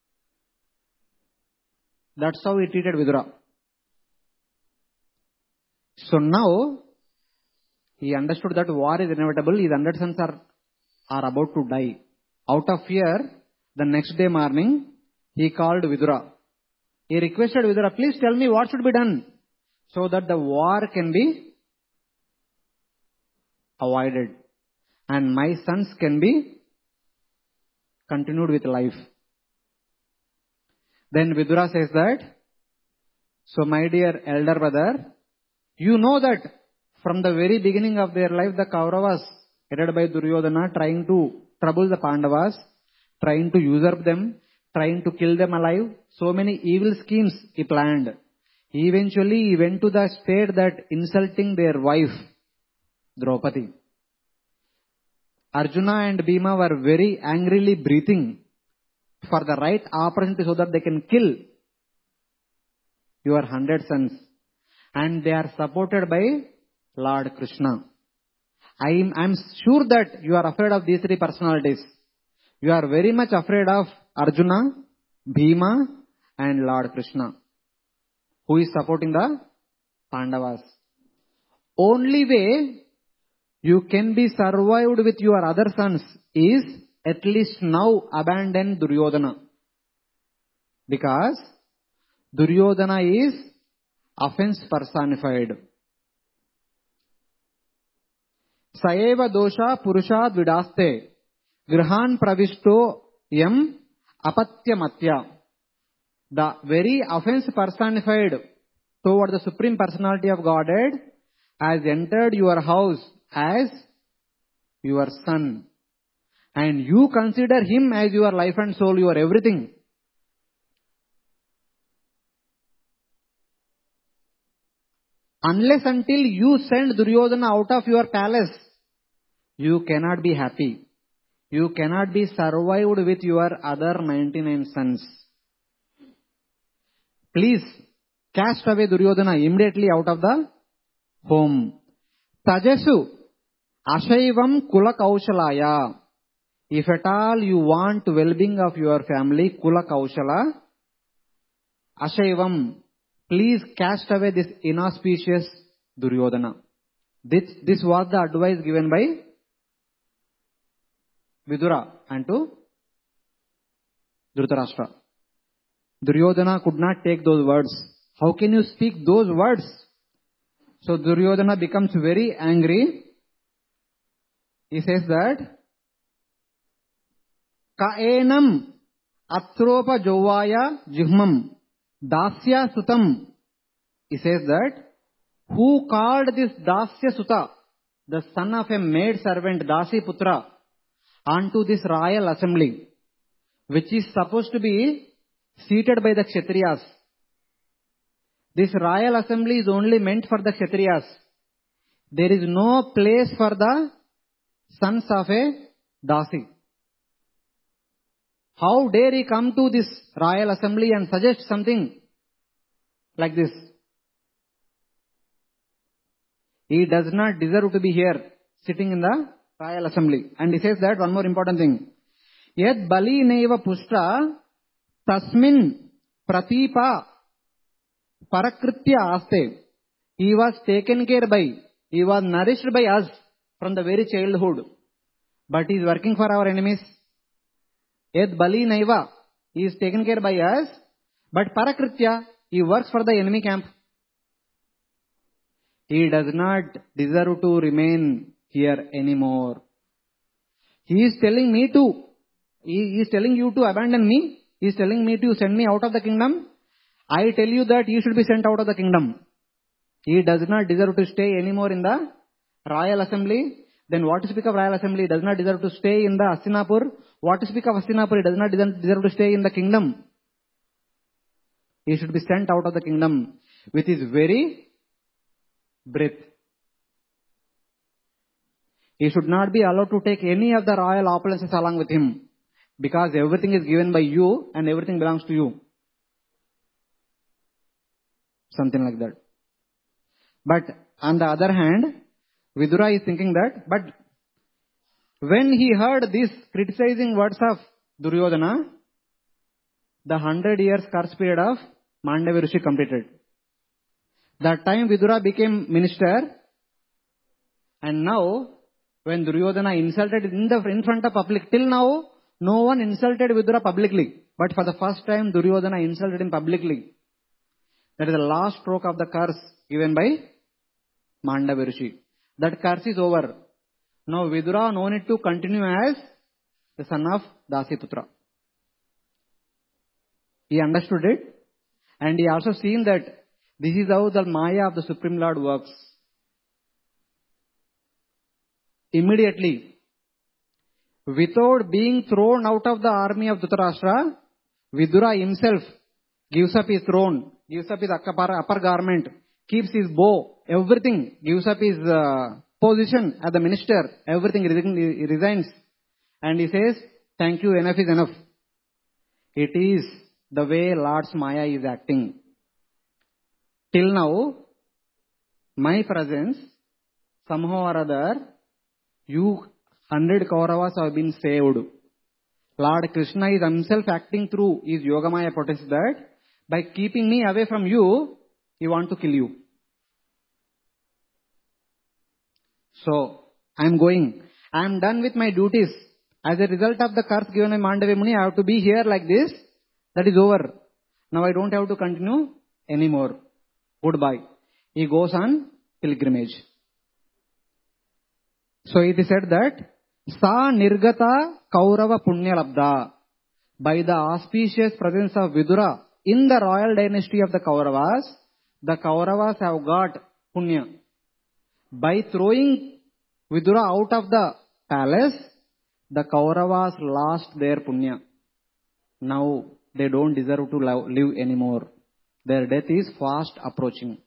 That's how he treated Vidura. So now, he understood that war is inevitable. His hundred sons are, are about to die. Out of fear, the next day morning, he called Vidura. He requested Vidura, please tell me what should be done so that the war can be avoided and my sons can be continued with life. Then Vidura says that, so my dear elder brother, you know that from the very beginning of their life, the Kauravas, headed by Duryodhana, trying to trouble the Pandavas, trying to usurp them, trying to kill them alive, so many evil schemes he planned. Eventually, he went to the state that insulting their wife, Draupadi. Arjuna and Bhima were very angrily breathing for the right opportunity so that they can kill your hundred sons. And they are supported by Lord Krishna. I am I am sure that you are afraid of these three personalities. You are very much afraid of Arjuna, Bhima and Lord Krishna, who is supporting the Pandavas. Only way you can be survived with your other sons is at least now abandon Duryodhana. Because Duryodhana is offense personified. Saeva dosha purusha vidaste grihan pravishto yam apatyamatya. The very offense personified toward the Supreme Personality of Godhead has entered your house as your son. And you consider him as your life and soul, your everything. Unless until you send Duryodhana out of your palace, you cannot be happy. You cannot be survived with your other ninety-nine sons. Please cast away Duryodhana immediately out of the home. Tajasu Ashaivam Kula Kaushalaya. If at all you want well-being of your family, Kula Kaushala, Ashaivam, please cast away this inauspicious Duryodhana. This, this was the advice given by Vidura and to Dhritarashtra. Duryodhana could not take those words. How can you speak those words? So Duryodhana becomes very angry. He says that Kaenam Atropa Jovaya Jihmam Dasya Sutam. He says that who called this Dasya Suta, the son of a maid servant, Dasi Putra, onto this royal assembly, which is supposed to be seated by the Kshatriyas. This royal assembly is only meant for the Kshatriyas. There is no place for the sons of a Dasi. How dare he come to this royal assembly and suggest something like this? He does not deserve to be here, sitting in the royal assembly. And he says that one more important thing. Yad bali neva pushta tasmin pratipa parakritya aste. He was taken care by, he was nourished by us from the very childhood. But he is working for our enemies. Yad bali naiva, he is taken care by us, but parakritya, he works for the enemy camp. He does not deserve to remain here anymore. He is telling me to, he is telling you to abandon me. He is telling me to send me out of the kingdom. I tell you that you should be sent out of the kingdom. He does not deserve to stay anymore in the royal assembly. Then what to speak of royal assembly? He does not deserve to stay in the Hastinapur. What to speak of Hastinapur? He does not deserve to stay in the kingdom. He should be sent out of the kingdom with his very breath. He should not be allowed to take any of the royal opulences along with him, because everything is given by you and everything belongs to you. Something like that. But on the other hand, Vidura is thinking that, but when he heard these criticizing words of Duryodhana, the hundred years curse period of Mandavya Rishi completed. That time Vidura became minister, and now when Duryodhana insulted in the in front of public, till now no one insulted Vidura publicly, but for the first time Duryodhana insulted him publicly. That is the last stroke of the curse given by Mandavya Rishi. That curse is over. Now Vidura no need to continue as the son of Dasiputra. He understood it, and he also seen that this is how the Maya of the Supreme Lord works. Immediately, without being thrown out of the army of Dhritarashtra, Vidura himself gives up his throne, gives up his upper, upper garment, keeps his bow, everything, gives up his uh, position as the minister, everything he resigns. And he says, thank you, enough is enough. It is the way Lord's Maya is acting. Till now, my presence, somehow or other, you hundred Kauravas have been saved. Lord Krishna is himself acting through his Yogamaya protects that by keeping me away from you, he wants to kill you. So, I am going. I am done with my duties. As a result of the curse given by Mandavya Muni, I have to be here like this. That is over. Now I don't have to continue anymore. Goodbye. He goes on pilgrimage. So it is said that Sa Nirgata Kaurava Punyalabda. By the auspicious presence of Vidura in the royal dynasty of the Kauravas, the Kauravas have got Punya. By throwing Vidura out of the palace, the Kauravas lost their punya. Now they don't deserve to live anymore. Their death is fast approaching.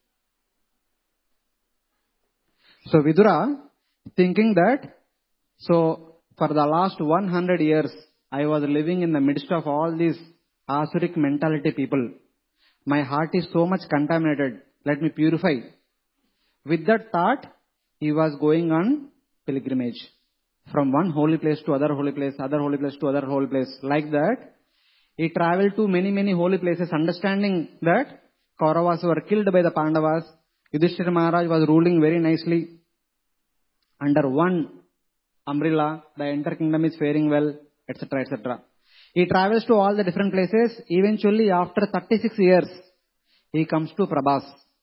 So Vidura, thinking that, so for the last one hundred years, I was living in the midst of all these Asuric mentality people. My heart is so much contaminated. Let me purify. With that thought, he was going on pilgrimage. From one holy place to other holy place, other holy place to other holy place. Like that, he traveled to many, many holy places, understanding that Kauravas were killed by the Pandavas. Yudhishthira Maharaj was ruling very nicely. Under one umbrella, the entire kingdom is faring well, et cetera, et cetera. He travels to all the different places. Eventually, after thirty-six years, he comes to Prabhas.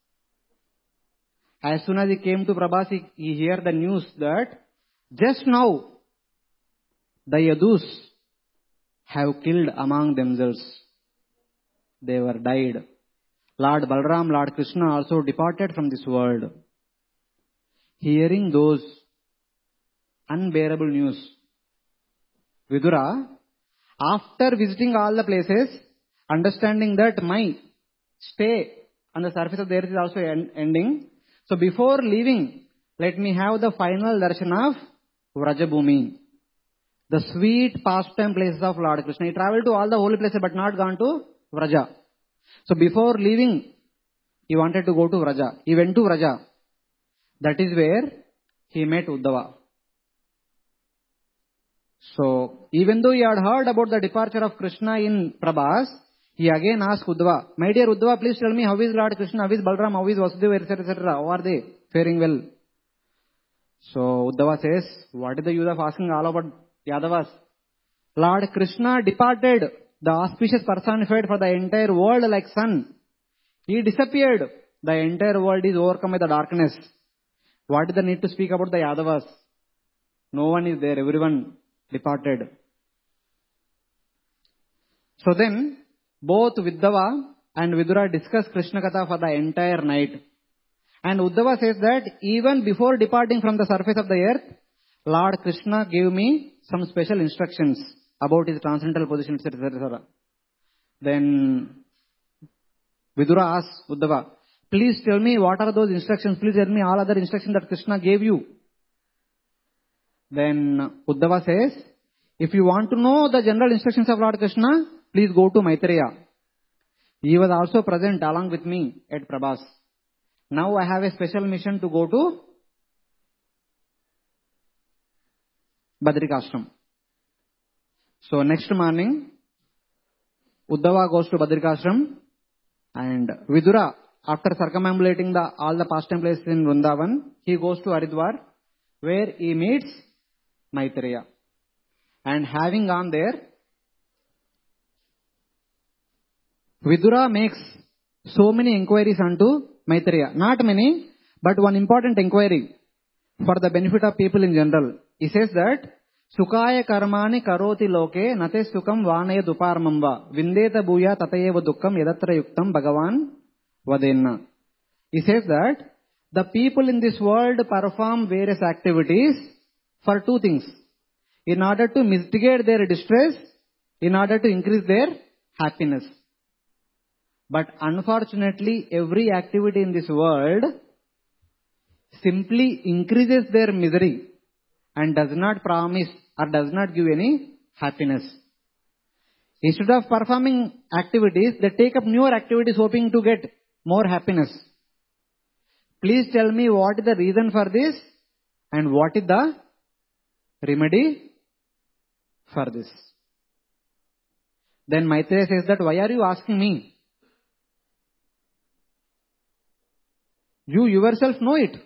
As soon as he came to Prabhas, he, he heard the news that just now, the Yadus have killed among themselves. They were died. Lord Balaram, Lord Krishna also departed from this world. Hearing those unbearable news, Vidura, after visiting all the places, understanding that my stay on the surface of the earth is also end, ending. So before leaving, let me have the final darshan of Vrajabhumi, the sweet pastime places of Lord Krishna. He traveled to all the holy places but not gone to Vraja. So before leaving, he wanted to go to Vraja. He went to Vraja. That is where he met Uddhava. So even though he had heard about the departure of Krishna in Prabhas, he again asked Uddhava, my dear Uddhava, please tell me how is Lord Krishna, how is Balaram, how is Vasudeva, et cetera, et cetera. How are they faring well? So Uddhava says, what is the use of asking all about Yadavas? Lord Krishna departed, the auspicious personified for the entire world like sun. He disappeared. The entire world is overcome by the darkness. What is the need to speak about the Yadavas? No one is there. Everyone departed. So then, both Uddhava and Vidura discuss Krishna Katha for the entire night. And Uddhava says that even before departing from the surface of the earth, Lord Krishna gave me some special instructions about his transcendental position, et cetera, et cetera. Then Vidura asks Uddhava, please tell me what are those instructions? Please tell me all other instructions that Krishna gave you. Then Uddhava says, if you want to know the general instructions of Lord Krishna, please go to Maitreya. He was also present along with me at Prabhas. Now I have a special mission to go to Badrikashram. So next morning, Uddhava goes to Badrikashram and Vidura, after circumambulating the, all the pastime places in Vrindavan, he goes to Haridwar where he meets Maitreya. And having gone there, Vidura makes so many inquiries unto Maitreya. Not many, but one important inquiry for the benefit of people in general. He says that, Sukaya karmani karoti loke nate sukam vanaya duparmamba vindeta bhuya tatayeva dukkam yadatra yuktam bhagavan vadenna. He says that the people in this world perform various activities for two things. In order to mitigate their distress, in order to increase their happiness. But unfortunately, every activity in this world simply increases their misery and does not promise or does not give any happiness. Instead of performing activities, they take up newer activities hoping to get more happiness. Please tell me what is the reason for this and what is the remedy for this. Then Maitreya says that, why are you asking me? You yourself know it.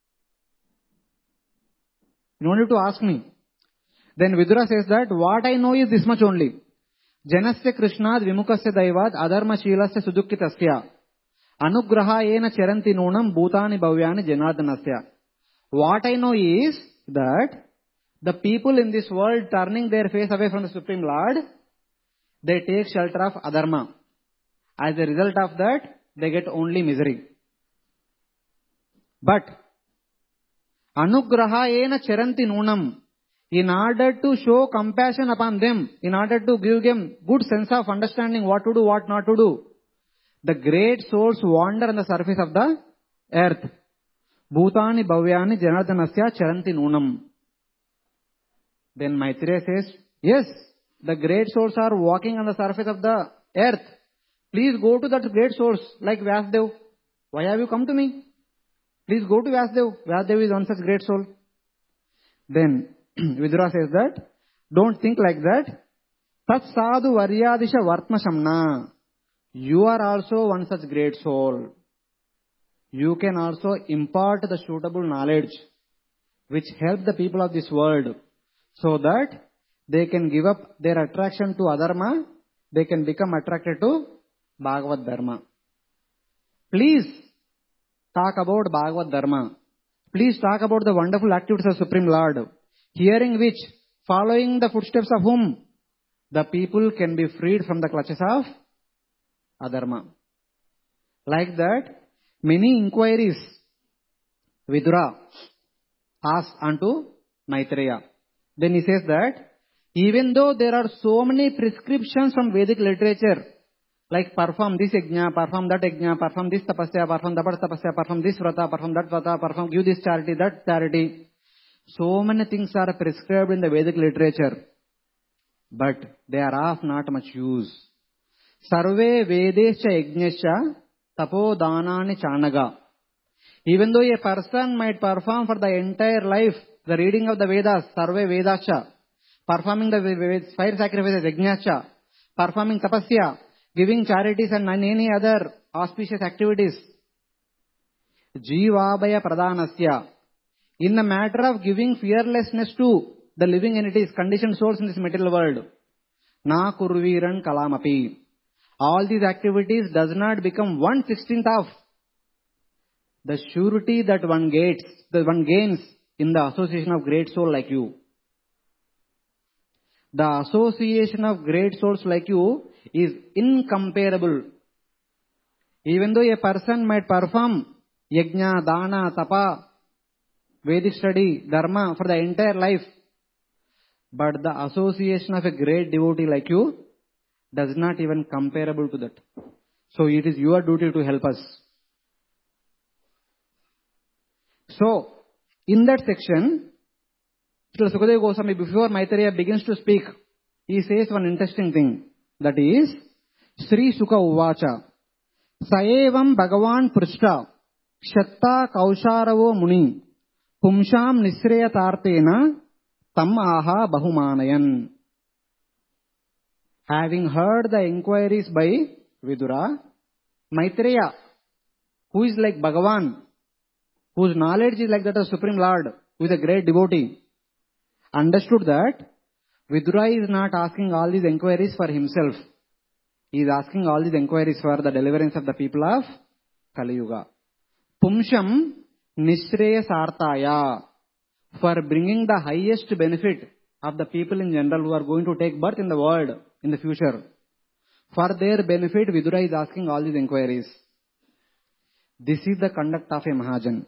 You don't need to ask me. Then Vidura says that, what I know is this much only. Janasya Krishnad vimukasya daivad adharma shilasya sudukkitasya anugrahayena charanti nunam bhutani bhavyani janardanasya. What I know is that the people in this world turning their face away from the Supreme Lord, they take shelter of adharma. As a result of that, they get only misery. But Anugrahayena charanti nunam. In order to show compassion upon them, in order to give them good sense of understanding what to do, what not to do, the great souls wander on the surface of the earth. Bhutani bhavyani janardanasya charanti nunam. Then Maitreya says, yes, the great souls are walking on the surface of the earth. Please go to that great source like Vyasdev. Why have you come to me? Please go to Vyasdev. Vyasdev is one such great soul. Then Vidura says that, don't think like that. Tat sadhu varyadisha vartma shamna. You are also one such great soul. You can also impart the suitable knowledge which help the people of this world so that they can give up their attraction to adharma, they can become attracted to Bhagavad Dharma. Please talk about Bhagavad Dharma. Please talk about the wonderful activities of Supreme Lord, hearing which, following the footsteps of whom, the people can be freed from the clutches of adharma. Like that, many inquiries Vidura asked unto Maitreya. Then he says that, even though there are so many prescriptions from Vedic literature, like perform this yajna, perform that yajna, perform this tapasya, perform that tapasya, perform this vrata, perform that vrata, perform, give this charity, that charity. So many things are prescribed in the Vedic literature, but they are of not much use. Sarve vedescha yajnescha tapo danani chanaga. Even though a person might perform for the entire life the reading of the Vedas, sarve vedascha, performing the fire sacrifices, yajnacha, performing tapasya, giving charities and any other auspicious activities. Jivabhaya pradhanasya. In the matter of giving fearlessness to the living entities, conditioned souls in this material world. Na kurviran kalamapi. All these activities does not become one sixteenth of the surety that one gets, that one gains in the association of great soul like you. The association of great souls like you is incomparable. Even though a person might perform yajna, dana, tapa, Vedic study, dharma for the entire life, but the association of a great devotee like you does not even comparable to that. So it is your duty to help us. So, in that section, Sukadeva Goswami, before Maitreya begins to speak, he says one interesting thing. That is, Sri Sukha Uvacha, Saevam Bhagavan Prishta, Kshatta Kausharavo Muni, Pumsham Nisreya Tartena, Tam Aha Bahumanayan. Having heard the inquiries by Vidura, Maitreya, who is like Bhagavan, whose knowledge is like that of Supreme Lord, who is a great devotee, understood that Vidura is not asking all these inquiries for himself. He is asking all these inquiries for the deliverance of the people of Kali Yuga. Pumsham Nisreya Sartaya, for bringing the highest benefit of the people in general who are going to take birth in the world in the future. For their benefit, Vidura is asking all these inquiries. This is the conduct of a Mahajan.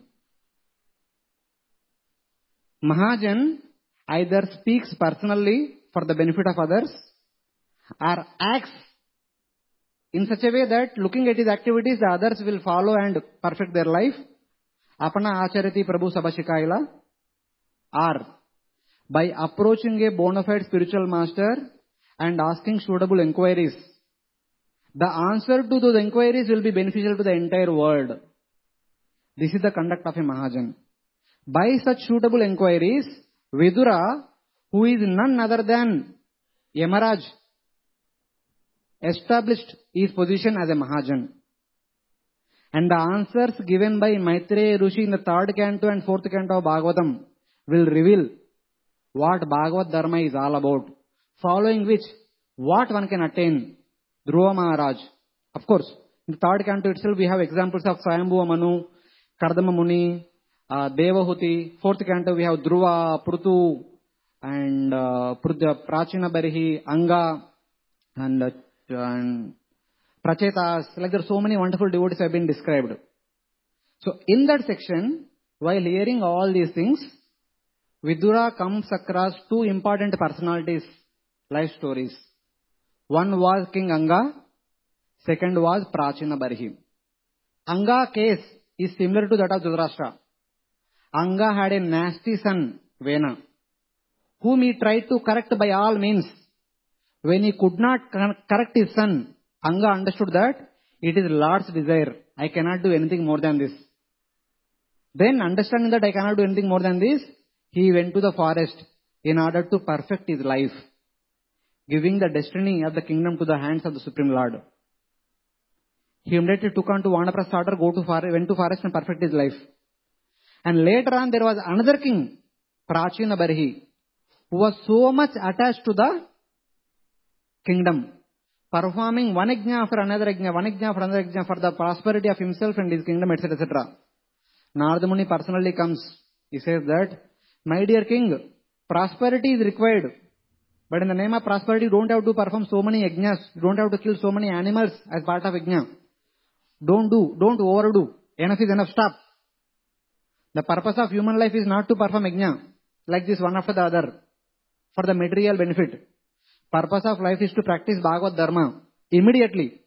Mahajan either speaks personally for the benefit of others or acts in such a way that looking at his activities, the others will follow and perfect their life. Apana acharati Prabhu Sabashikaila. Or by approaching a bona fide spiritual master and asking suitable inquiries. The answer to those inquiries will be beneficial to the entire world. This is the conduct of a Mahajan. By such suitable inquiries, Vidura, who is none other than Yamaraj, established his position as a Mahajan. And the answers given by Maitreya Rishi in the third canto and fourth canto of Bhagavatam will reveal what Bhagavad Dharma is all about. Following which, what one can attain. Dhruva Maharaj. Of course, in the third canto itself we have examples of Swayambhuva Manu, Kardama Muni, uh, Devahuti. Fourth canto we have Dhruva, Prutu, and uh, Prachina Barihi, Anga, and, uh, and Prachetas. Like there are so many wonderful devotees have been described. So in that section, While hearing all these things, Vidura comes across two important personalities, life stories. One was King Anga, second was Prachina Barhi. Anga case is similar to that of Dhritarashtra. Anga had a nasty son, Vena, whom he tried to correct by all means. When he could not correct his son, Anga understood that it is Lord's desire. I cannot do anything more than this. Then, understanding that I cannot do anything more than this, he went to the forest in order to perfect his life, giving the destiny of the kingdom to the hands of the Supreme Lord. He immediately took on to Vanaprastha order, go to forest, went to forest and perfect his life. And later on, there was another king, Prachina Barhi, who was so much attached to the kingdom, performing one yajna after another yajna, one yajna after another yajna for the prosperity of himself and his kingdom, et cetera, et cetera. Narada Muni personally comes. He says that, my dear king, prosperity is required. But in the name of prosperity, you don't have to perform so many yajnas. You don't have to kill so many animals as part of yajna. Don't do, don't overdo. Enough is enough, stop. The purpose of human life is not to perform yajna, like this one after the other, for the material benefit. Purpose of life is to practice Bhagavad Dharma immediately.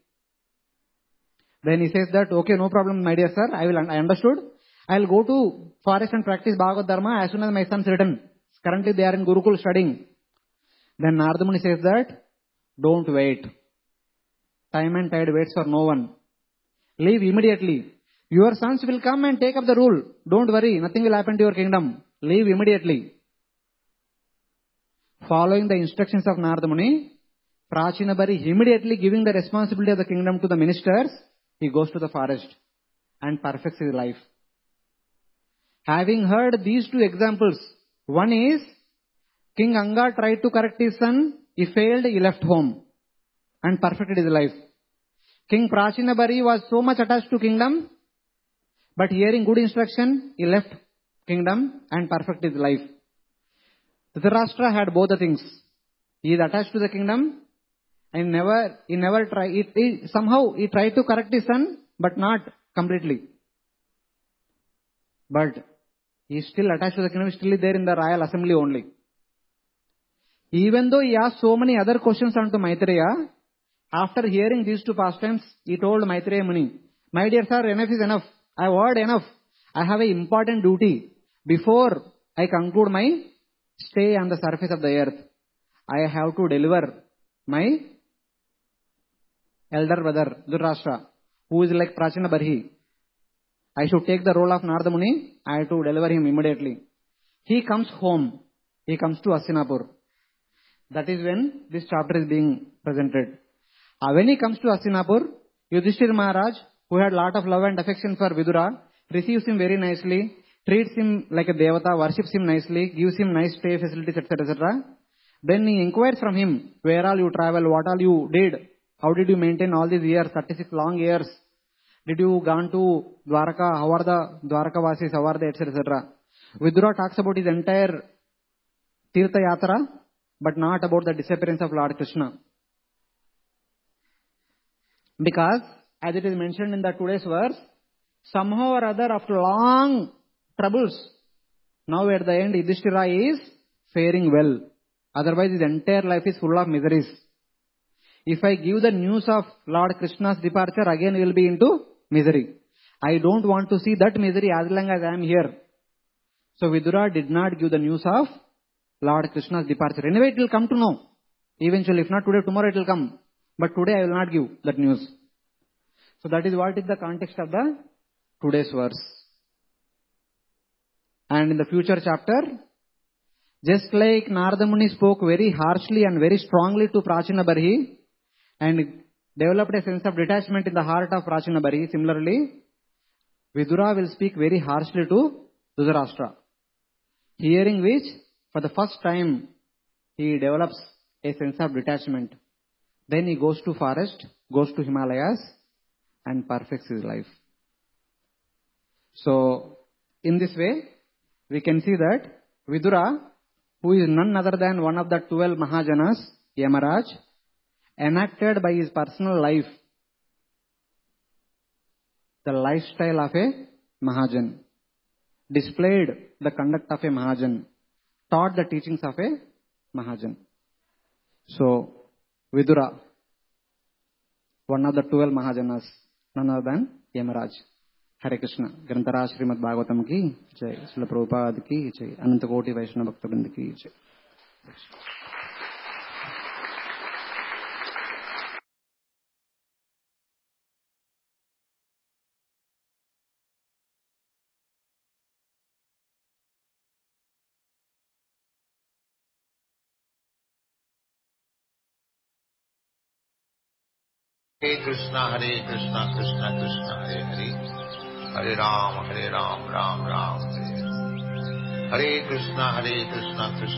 Then he says that, okay, no problem, my dear sir, I will, I understood. I will go to forest and practice Bhagavad Dharma as soon as my sons return. Currently they are in Gurukul studying. Then Narada Muni says that, don't wait. Time and tide waits for no one. Leave immediately. Your sons will come and take up the rule. Don't worry, nothing will happen to your kingdom. Leave immediately. Following the instructions of Narada Muni, Prachina Barhi immediately giving the responsibility of the kingdom to the ministers, he goes to the forest and perfects his life. Having heard these two examples, one is King Anga tried to correct his son, he failed, he left home and perfected his life. King Prachina Barhi was so much attached to kingdom, but hearing good instruction, he left kingdom and perfected his life. Dhritarashtra had both the things. He is attached to the kingdom and never, he never tried, he, he, somehow he tried to correct his son, but not completely. But he is still attached to the kingdom, still there in the royal assembly only. Even though he asked so many other questions unto Maitreya, after hearing these two pastimes, he told Maitreya Muni, my dear sir, enough is enough. I have heard enough. I have an important duty. Before I conclude my stay on the surface of the earth, I have to deliver my elder brother, Dhritarashtra, who is like Prachina Barhi. I should take the role of Narada Muni. I have to deliver him immediately. He comes home. He comes to Hastinapur. That is when this chapter is being presented. Uh, when he comes to Hastinapur, Yudhishthira Maharaj, who had lot of love and affection for Vidura, receives him very nicely, treats him like a devata, worships him nicely, gives him nice stay facilities, et cetera, et cetera. Then he inquires from him, where all you travel, what all you did, how did you maintain all these years, thirty-six long years, did you gone to Dwaraka, how are the Dwaraka Vasis, how are they, et cetera, et cetera. Vidura talks about his entire Tirtha Yatra, but not about the disappearance of Lord Krishna. Because, as it is mentioned in the today's verse, somehow or other, after long troubles, now at the end, Yudhishthira is faring well. Otherwise, his entire life is full of miseries. If I give the news of Lord Krishna's departure, again he will be into misery. I don't want to see that misery as long as I am here. So Vidura did not give the news of Lord Krishna's departure. Anyway, it will come to know. Eventually, if not today, tomorrow it will come. But today I will not give that news. So that is what is the context of the today's verse. And in the future chapter, just like Narada Muni spoke very harshly and very strongly to Prachina Barhi and developed a sense of detachment in the heart of Prachina Barhi, similarly, Vidura will speak very harshly to Dhritarashtra. Hearing which, for the first time, he develops a sense of detachment. Then he goes to forest, goes to Himalayas and perfects his life. So, in this way, we can see that Vidura, who is none other than one of the twelve Mahajanas, Yamaraj, enacted by his personal life the lifestyle of a Mahajan. displayed the conduct of a Mahajan, taught the teachings of a Mahajan. So, Vidura, one of the twelve Mahajanas, none other than Yamaraj. Hare Krishna. Grantaraj Srimad Bhagavatam ki jai. Srila Prabhupada ki jai. Anantakoti Vaishnava Bhakta ki jai. Hare Krishna, Hare Krishna, Krishna Krishna, Hare Hare, Hare Ram, Hare Ram, Ram Ram, Hare Hare. Hare Krishna, Hare Krishna, Krishna